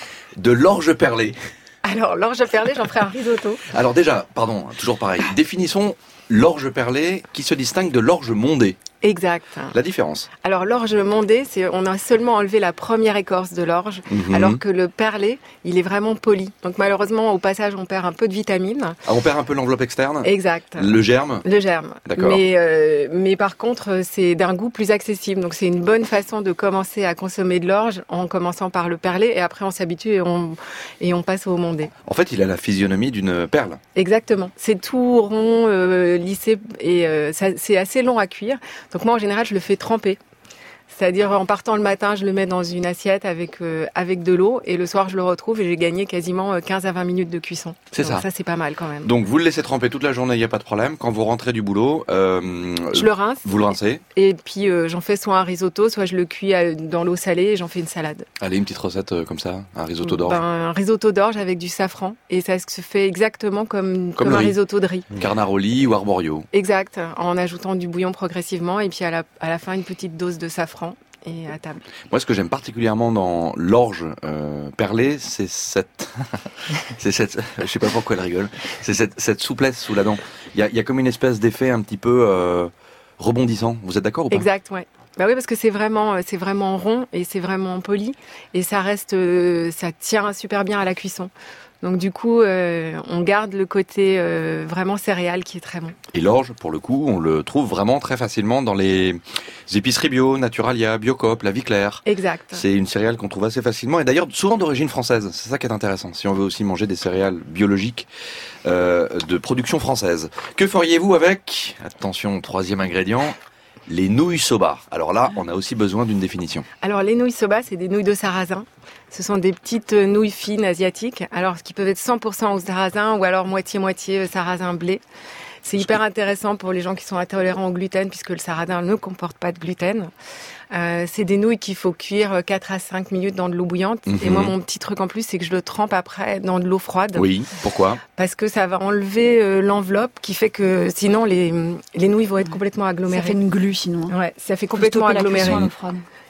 Speaker 6: de l'orge perlée?
Speaker 7: Alors, l'orge perlée, j'en ferai un risotto.
Speaker 6: Alors déjà, pardon, toujours pareil. Définissons l'orge perlée qui se distingue de l'orge mondée.
Speaker 7: Exact.
Speaker 6: La différence.
Speaker 7: Alors l'orge mondée, c'est on a seulement enlevé la première écorce de l'orge,
Speaker 6: Mhm.
Speaker 7: alors que le perlé, il est vraiment poli. Donc malheureusement, au passage, on perd un peu de vitamines.
Speaker 6: Ah, on perd un peu l'enveloppe externe.
Speaker 7: Exact.
Speaker 6: Le germe.
Speaker 7: Le germe.
Speaker 6: D'accord.
Speaker 7: Mais, euh, mais par contre, c'est d'un goût plus accessible. Donc c'est une bonne façon de commencer à consommer de l'orge en commençant par le perlé et après on s'habitue et on, et on passe au mondé.
Speaker 6: En fait, il a la physionomie d'une perle.
Speaker 7: Exactement. C'est tout rond, euh, lissé et euh, ça- c'est assez long à cuire. Donc moi, en général, je le fais tremper. C'est-à-dire, en partant le matin, je le mets dans une assiette avec, euh, avec de l'eau et le soir, je le retrouve et j'ai gagné quasiment euh, quinze à vingt minutes de cuisson.
Speaker 6: C'est
Speaker 7: Donc
Speaker 6: ça.
Speaker 7: ça, c'est pas mal quand même.
Speaker 6: Donc vous le laissez tremper toute la journée, il n'y a pas de problème. Quand vous rentrez du boulot, euh,
Speaker 7: Je le rince.
Speaker 6: Vous le rincez.
Speaker 7: Et puis, euh, j'en fais soit un risotto, soit je le cuis euh, dans l'eau salée et j'en fais une salade.
Speaker 6: Allez, une petite recette euh, comme ça, un risotto d'orge.
Speaker 7: Ben, un risotto d'orge avec du safran. Et ça se fait exactement comme,
Speaker 6: Comme
Speaker 7: comme
Speaker 6: le
Speaker 7: un
Speaker 6: riz.
Speaker 7: risotto de riz.
Speaker 6: Carnaroli ou arborio.
Speaker 7: Exact. En ajoutant du bouillon progressivement et puis à la, à la fin, une petite dose de safran. Et à table.
Speaker 6: Moi, ce que j'aime particulièrement dans l'orge euh, perlée, c'est cette, c'est cette, je sais pas pourquoi elle rigole, c'est cette, cette souplesse sous la dent. Il y a, il y a comme une espèce d'effet un petit peu euh, rebondissant. Vous êtes d'accord ou pas?
Speaker 7: Exact, ouais. Bah oui, parce que c'est vraiment, euh, c'est vraiment rond et c'est vraiment poli et ça reste, euh, ça tient super bien à la cuisson. Donc du coup, euh, on garde le côté euh, vraiment céréal qui est très bon.
Speaker 6: Et l'orge, pour le coup, on le trouve vraiment très facilement dans les épiceries bio, Naturalia, Biocop, La Vie Claire.
Speaker 7: Exact.
Speaker 6: C'est une céréale qu'on trouve assez facilement et d'ailleurs souvent d'origine française. C'est ça qui est intéressant. Si on veut aussi manger des céréales biologiques euh, de production française. Que feriez-vous avec, attention, troisième ingrédient, les nouilles soba? Alors là, on a aussi besoin d'une définition.
Speaker 7: Alors les nouilles soba, c'est des nouilles de sarrasin. Ce sont des petites euh, nouilles fines asiatiques, alors qui peuvent être cent pour cent au sarrasin ou alors moitié-moitié euh, sarrasin blé. C'est hyper intéressant pour les gens qui sont intolérants au gluten puisque le sarrasin ne comporte pas de gluten. Euh, c'est des nouilles qu'il faut cuire quatre à cinq minutes dans de l'eau bouillante.
Speaker 6: Mhm.
Speaker 7: Et moi, mon petit truc en plus, c'est que je le trempe après dans de l'eau froide.
Speaker 6: Oui, pourquoi?
Speaker 7: Parce que ça va enlever euh, l'enveloppe qui fait que sinon les, les nouilles vont être complètement agglomérées.
Speaker 8: Ça fait une glu sinon.
Speaker 7: Ouais, ça fait
Speaker 8: Faut
Speaker 7: complètement
Speaker 8: stopper la
Speaker 7: aggloméré.
Speaker 8: cuisson à l'eau froide.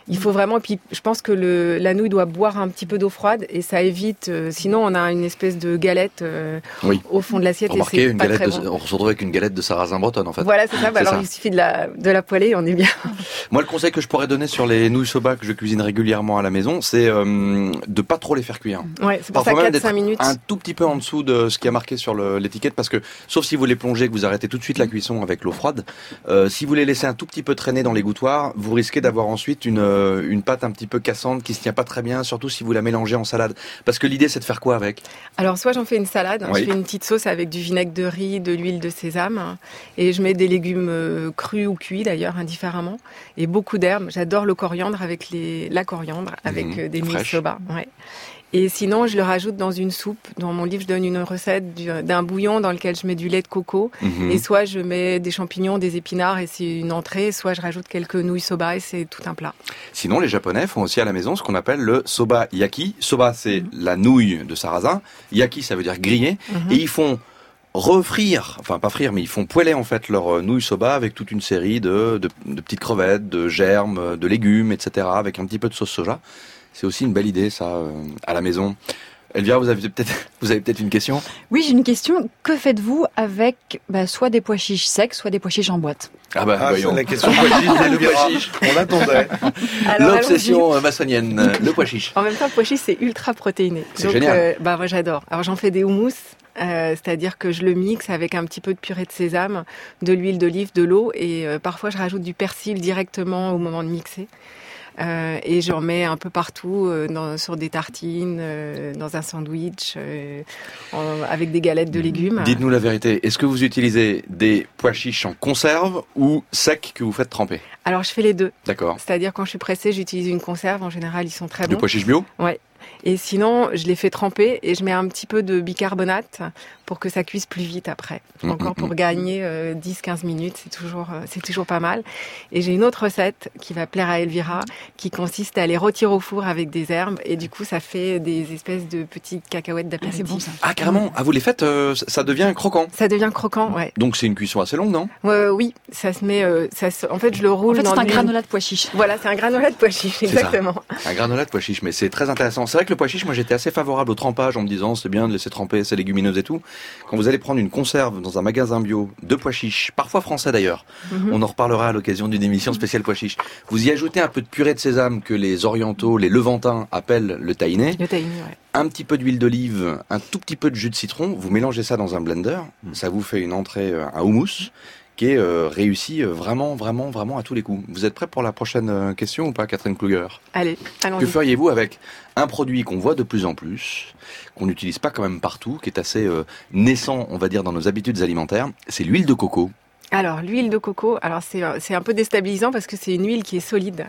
Speaker 7: Il faut vraiment, puis je pense que le, la nouille doit boire un petit peu d'eau froide et ça évite, euh, sinon on a une espèce de galette euh,
Speaker 6: oui.
Speaker 7: au fond de l'assiette.
Speaker 6: Remarquez,
Speaker 7: et c'est
Speaker 6: une
Speaker 7: pas
Speaker 6: galette
Speaker 7: très
Speaker 6: de,
Speaker 7: bon.
Speaker 6: on se retrouve avec une galette de sarrasin bretonne en fait.
Speaker 7: Voilà, c'est ça. Bah
Speaker 6: c'est
Speaker 7: alors
Speaker 6: ça.
Speaker 7: il suffit de la, de la poêler, on est bien.
Speaker 6: Moi, le conseil que je pourrais donner sur les nouilles soba que je cuisine régulièrement à la maison, c'est euh, de pas trop les faire cuire.
Speaker 7: Ouais, c'est pour
Speaker 6: Parfois
Speaker 7: ça
Speaker 6: même
Speaker 7: quatre à cinq
Speaker 6: d'être
Speaker 7: minutes.
Speaker 6: un tout petit peu en dessous de ce qui a marqué sur le, l'étiquette, parce que sauf si vous les plongez, que vous arrêtez tout de suite la cuisson avec l'eau froide, euh, si vous les laissez un tout petit peu traîner dans les gouttoirs, vous risquez d'avoir ensuite une euh, une pâte un petit peu cassante qui se tient pas très bien, surtout si vous la mélangez en salade. Parce que l'idée, c'est de faire quoi avec ?
Speaker 7: Alors soit j'en fais une salade,
Speaker 6: Oui.
Speaker 7: je fais une petite sauce avec du vinaigre de riz, de l'huile de sésame, et je mets des légumes euh, crus ou cuits d'ailleurs, indifféremment, et beaucoup d'herbes. J'adore le coriandre avec les, la coriandre avec
Speaker 6: Mmh,
Speaker 7: euh, des nouilles
Speaker 6: fraîche.
Speaker 7: soba. Ouais. Et sinon, je le rajoute dans une soupe. Dans mon livre, je donne une recette du- d'un bouillon dans lequel je mets du lait de coco.
Speaker 6: Mhm.
Speaker 7: Et soit je mets des champignons, des épinards et c'est une entrée, soit je rajoute quelques nouilles soba et c'est tout un plat.
Speaker 6: Sinon, les Japonais font aussi à la maison ce qu'on appelle le soba yaki. Soba, c'est la nouille de sarrasin. Yaki, ça veut dire griller.
Speaker 7: Mhm.
Speaker 6: Et ils font refrire, enfin pas frire, mais ils font poêler en fait leur euh, nouille soba avec toute une série de, de, de petites crevettes, de germes, de légumes, et cetera, avec un petit peu de sauce soja. C'est aussi une belle idée, ça, euh, à la maison. Elvira, vous avez peut-être, vous avez peut-être une question ?
Speaker 8: Oui, j'ai une question. Que faites-vous avec bah, soit des pois chiches secs, soit des pois chiches en boîte ?
Speaker 6: Ah bah,
Speaker 9: Ah,
Speaker 6: voyons.
Speaker 9: c'est la question pois chiche d'Elvira. On l'attendait.
Speaker 7: Alors,
Speaker 6: L'obsession euh, maçonnienne, euh, le pois chiche.
Speaker 7: En même temps, le pois chiche, c'est ultra protéiné.
Speaker 6: C'est
Speaker 7: Donc,
Speaker 6: génial.
Speaker 7: euh, bah, moi, j'adore. Alors, j'en fais des houmous. Euh, c'est-à-dire que je le mixe avec un petit peu de purée de sésame, de l'huile d'olive, de l'eau et euh, parfois je rajoute du persil directement au moment de mixer. Euh, et j'en mets un peu partout, euh, dans, sur des tartines, euh, dans un sandwich, euh, en- avec des galettes de légumes.
Speaker 6: Dites-nous la vérité, est-ce que vous utilisez des pois chiches en conserve ou secs que vous faites tremper ?
Speaker 7: Alors je fais les deux.
Speaker 6: D'accord.
Speaker 7: C'est-à-dire quand je suis pressée, j'utilise une conserve. En général, ils sont très
Speaker 6: Du
Speaker 7: bons.
Speaker 6: pois chiche bio ?
Speaker 7: Ouais. Et sinon, je les fais tremper et je mets un petit peu de bicarbonate pour que ça cuise plus vite après.
Speaker 6: Mmh,
Speaker 7: Encore
Speaker 6: mmh,
Speaker 7: pour
Speaker 6: mmh.
Speaker 7: gagner euh, dix à quinze minutes, c'est toujours, euh, c'est toujours pas mal. Et j'ai une autre recette qui va plaire à Elvira, qui consiste à les rôtir au four avec des herbes et du coup, ça fait des espèces de petites cacahuètes d'apéritif.
Speaker 8: c'est bon, ça.
Speaker 6: Ah carrément, ah vous les faites, euh, ça- ça devient croquant.
Speaker 7: Ça devient croquant, ouais.
Speaker 6: Donc c'est une cuisson assez longue, non ?
Speaker 7: Ouais, oui, ça se met, euh, ça se, en fait, je le roule
Speaker 8: En fait,
Speaker 7: dans
Speaker 8: c'est un
Speaker 7: du-
Speaker 8: granola de pois chiches.
Speaker 7: Voilà, c'est un granola de pois chiches,
Speaker 6: C'est ça.
Speaker 7: exactement.
Speaker 6: Un granola de pois chiche, mais c'est très intéressant. C'est vrai que le pois chiche, moi j'étais assez favorable au trempage en me disant c'est bien de laisser tremper ces légumineuses et tout. Quand vous allez prendre une conserve dans un magasin bio de pois chiches, parfois français d'ailleurs,
Speaker 7: Mhm.
Speaker 6: on en reparlera à l'occasion d'une émission spéciale pois chiches. Vous y ajoutez un peu de purée de sésame que les orientaux, les levantins appellent le tahini.
Speaker 7: Le tahini, ouais.
Speaker 6: Un petit peu d'huile d'olive, un tout petit peu de jus de citron, vous mélangez ça dans un blender, ça vous fait une entrée, euh, un houmous, qui est euh, réussi euh, vraiment, vraiment, vraiment à tous les coups. Vous êtes prêts pour la prochaine euh, question ou pas, Catherine Kluger ?
Speaker 7: Allez, allons-y.
Speaker 6: Que feriez-vous avec un produit qu'on voit de plus en plus, qu'on n'utilise pas quand même partout, qui est assez euh, naissant, on va dire, dans nos habitudes alimentaires, c'est l'huile de coco.
Speaker 7: Alors, l'huile de coco, alors c'est c'est un peu déstabilisant parce que c'est une huile qui est solide.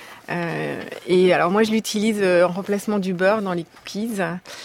Speaker 7: Euh, et alors moi, je l'utilise euh, en remplacement du beurre dans les cookies.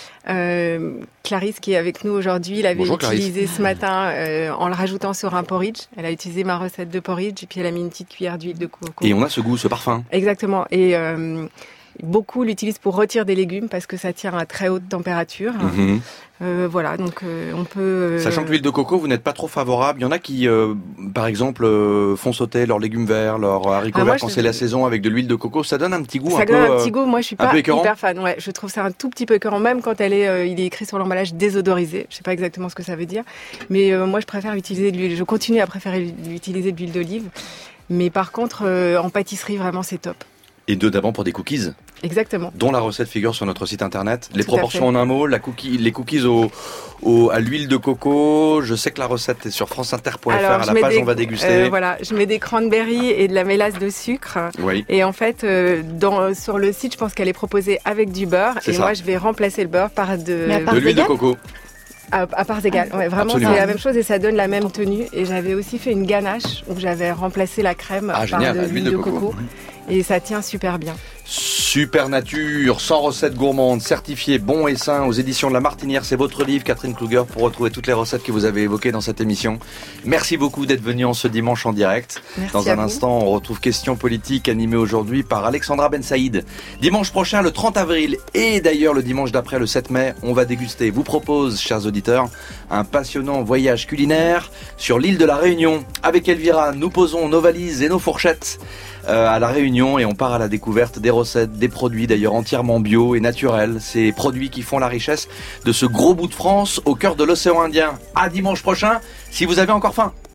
Speaker 7: Euh, Clarisse, qui est avec nous aujourd'hui, l'avait
Speaker 6: Bonjour, Clarisse.
Speaker 7: utilisé ce matin euh, en le rajoutant sur un porridge. Elle a utilisé ma recette de porridge et puis elle a mis une petite cuillère d'huile de coco.
Speaker 6: Et on a ce goût, ce parfum.
Speaker 7: Exactement. Et euh, beaucoup l'utilisent pour rôtir des légumes parce que ça tient à très haute température.
Speaker 6: Mhm.
Speaker 7: Euh, voilà, donc euh, on peut... euh,
Speaker 6: Sachant que l'huile de coco, vous n'êtes pas trop favorable. Il y en a qui, euh, par exemple, euh, font sauter leurs légumes verts, leurs haricots
Speaker 7: Ah, moi,
Speaker 6: verts quand
Speaker 7: je-
Speaker 6: c'est la saison avec de l'huile de coco. Ça donne un petit goût
Speaker 7: Ça
Speaker 6: un peu...
Speaker 7: donne un
Speaker 6: euh,
Speaker 7: petit goût. Moi, je suis
Speaker 6: un
Speaker 7: pas
Speaker 6: peu écœurant.
Speaker 7: hyper fan. Ouais, je trouve ça un tout petit peu écœurant, même quand elle est, euh, il est écrit sur l'emballage désodorisé. Je sais pas exactement ce que ça veut dire, mais euh, moi, je préfère utiliser de l'huile. Je continue à préférer utiliser de l'huile d'olive, mais par contre, euh, en pâtisserie, vraiment, c'est top.
Speaker 6: Et deux d'avant pour des cookies,
Speaker 7: Exactement.
Speaker 6: dont la recette figure sur notre site internet. Les
Speaker 7: Tout à
Speaker 6: proportions
Speaker 7: fait.
Speaker 6: en un mot, la cookie, les cookies au, au, à l'huile de coco. Je sais que la recette est sur franceinter point f r, à
Speaker 7: je
Speaker 6: la
Speaker 7: mets
Speaker 6: page
Speaker 7: des-
Speaker 6: on va déguster.
Speaker 7: euh, voilà, je mets des cranberries et de la mélasse de sucre.
Speaker 6: Oui.
Speaker 7: Et en fait, euh, dans, sur le site, je pense qu'elle est proposée avec du beurre.
Speaker 6: C'est
Speaker 7: Et
Speaker 6: ça.
Speaker 7: moi, je vais remplacer le beurre par de,
Speaker 8: Mais à part
Speaker 6: De l'huile de
Speaker 8: vegan
Speaker 6: coco.
Speaker 7: À, à parts égales. Ouais, vraiment,
Speaker 6: Absolument.
Speaker 7: c'est la même chose et ça donne la même tenue. Et j'avais aussi fait une ganache où j'avais remplacé la crème
Speaker 6: Ah,
Speaker 7: par
Speaker 6: génial,
Speaker 7: de
Speaker 6: à
Speaker 7: l'huile de coco. Et ça tient super bien.
Speaker 6: Super Nature, sans recettes gourmandes, certifié bon et sain aux éditions de La Martinière. C'est votre livre, Catherine Kluger, pour retrouver toutes les recettes que vous avez évoquées dans cette émission. Merci beaucoup d'être venu en ce dimanche en direct.
Speaker 7: Merci
Speaker 6: Dans
Speaker 7: à
Speaker 6: un
Speaker 7: vous.
Speaker 6: instant, on retrouve Questions politiques animées aujourd'hui par Alexandra Ben Saïd. Dimanche prochain, le trente avril, et d'ailleurs le dimanche d'après, le sept mai, on va déguster. Vous propose, chers auditeurs, un passionnant voyage culinaire sur l'île de la Réunion. Avec Elvira, nous posons nos valises et nos fourchettes euh, à La Réunion et on part à la découverte des recettes, des produits d'ailleurs entièrement bio et naturels. Ces produits qui font la richesse de ce gros bout de France au cœur de l'océan Indien. À dimanche prochain, si vous avez encore faim.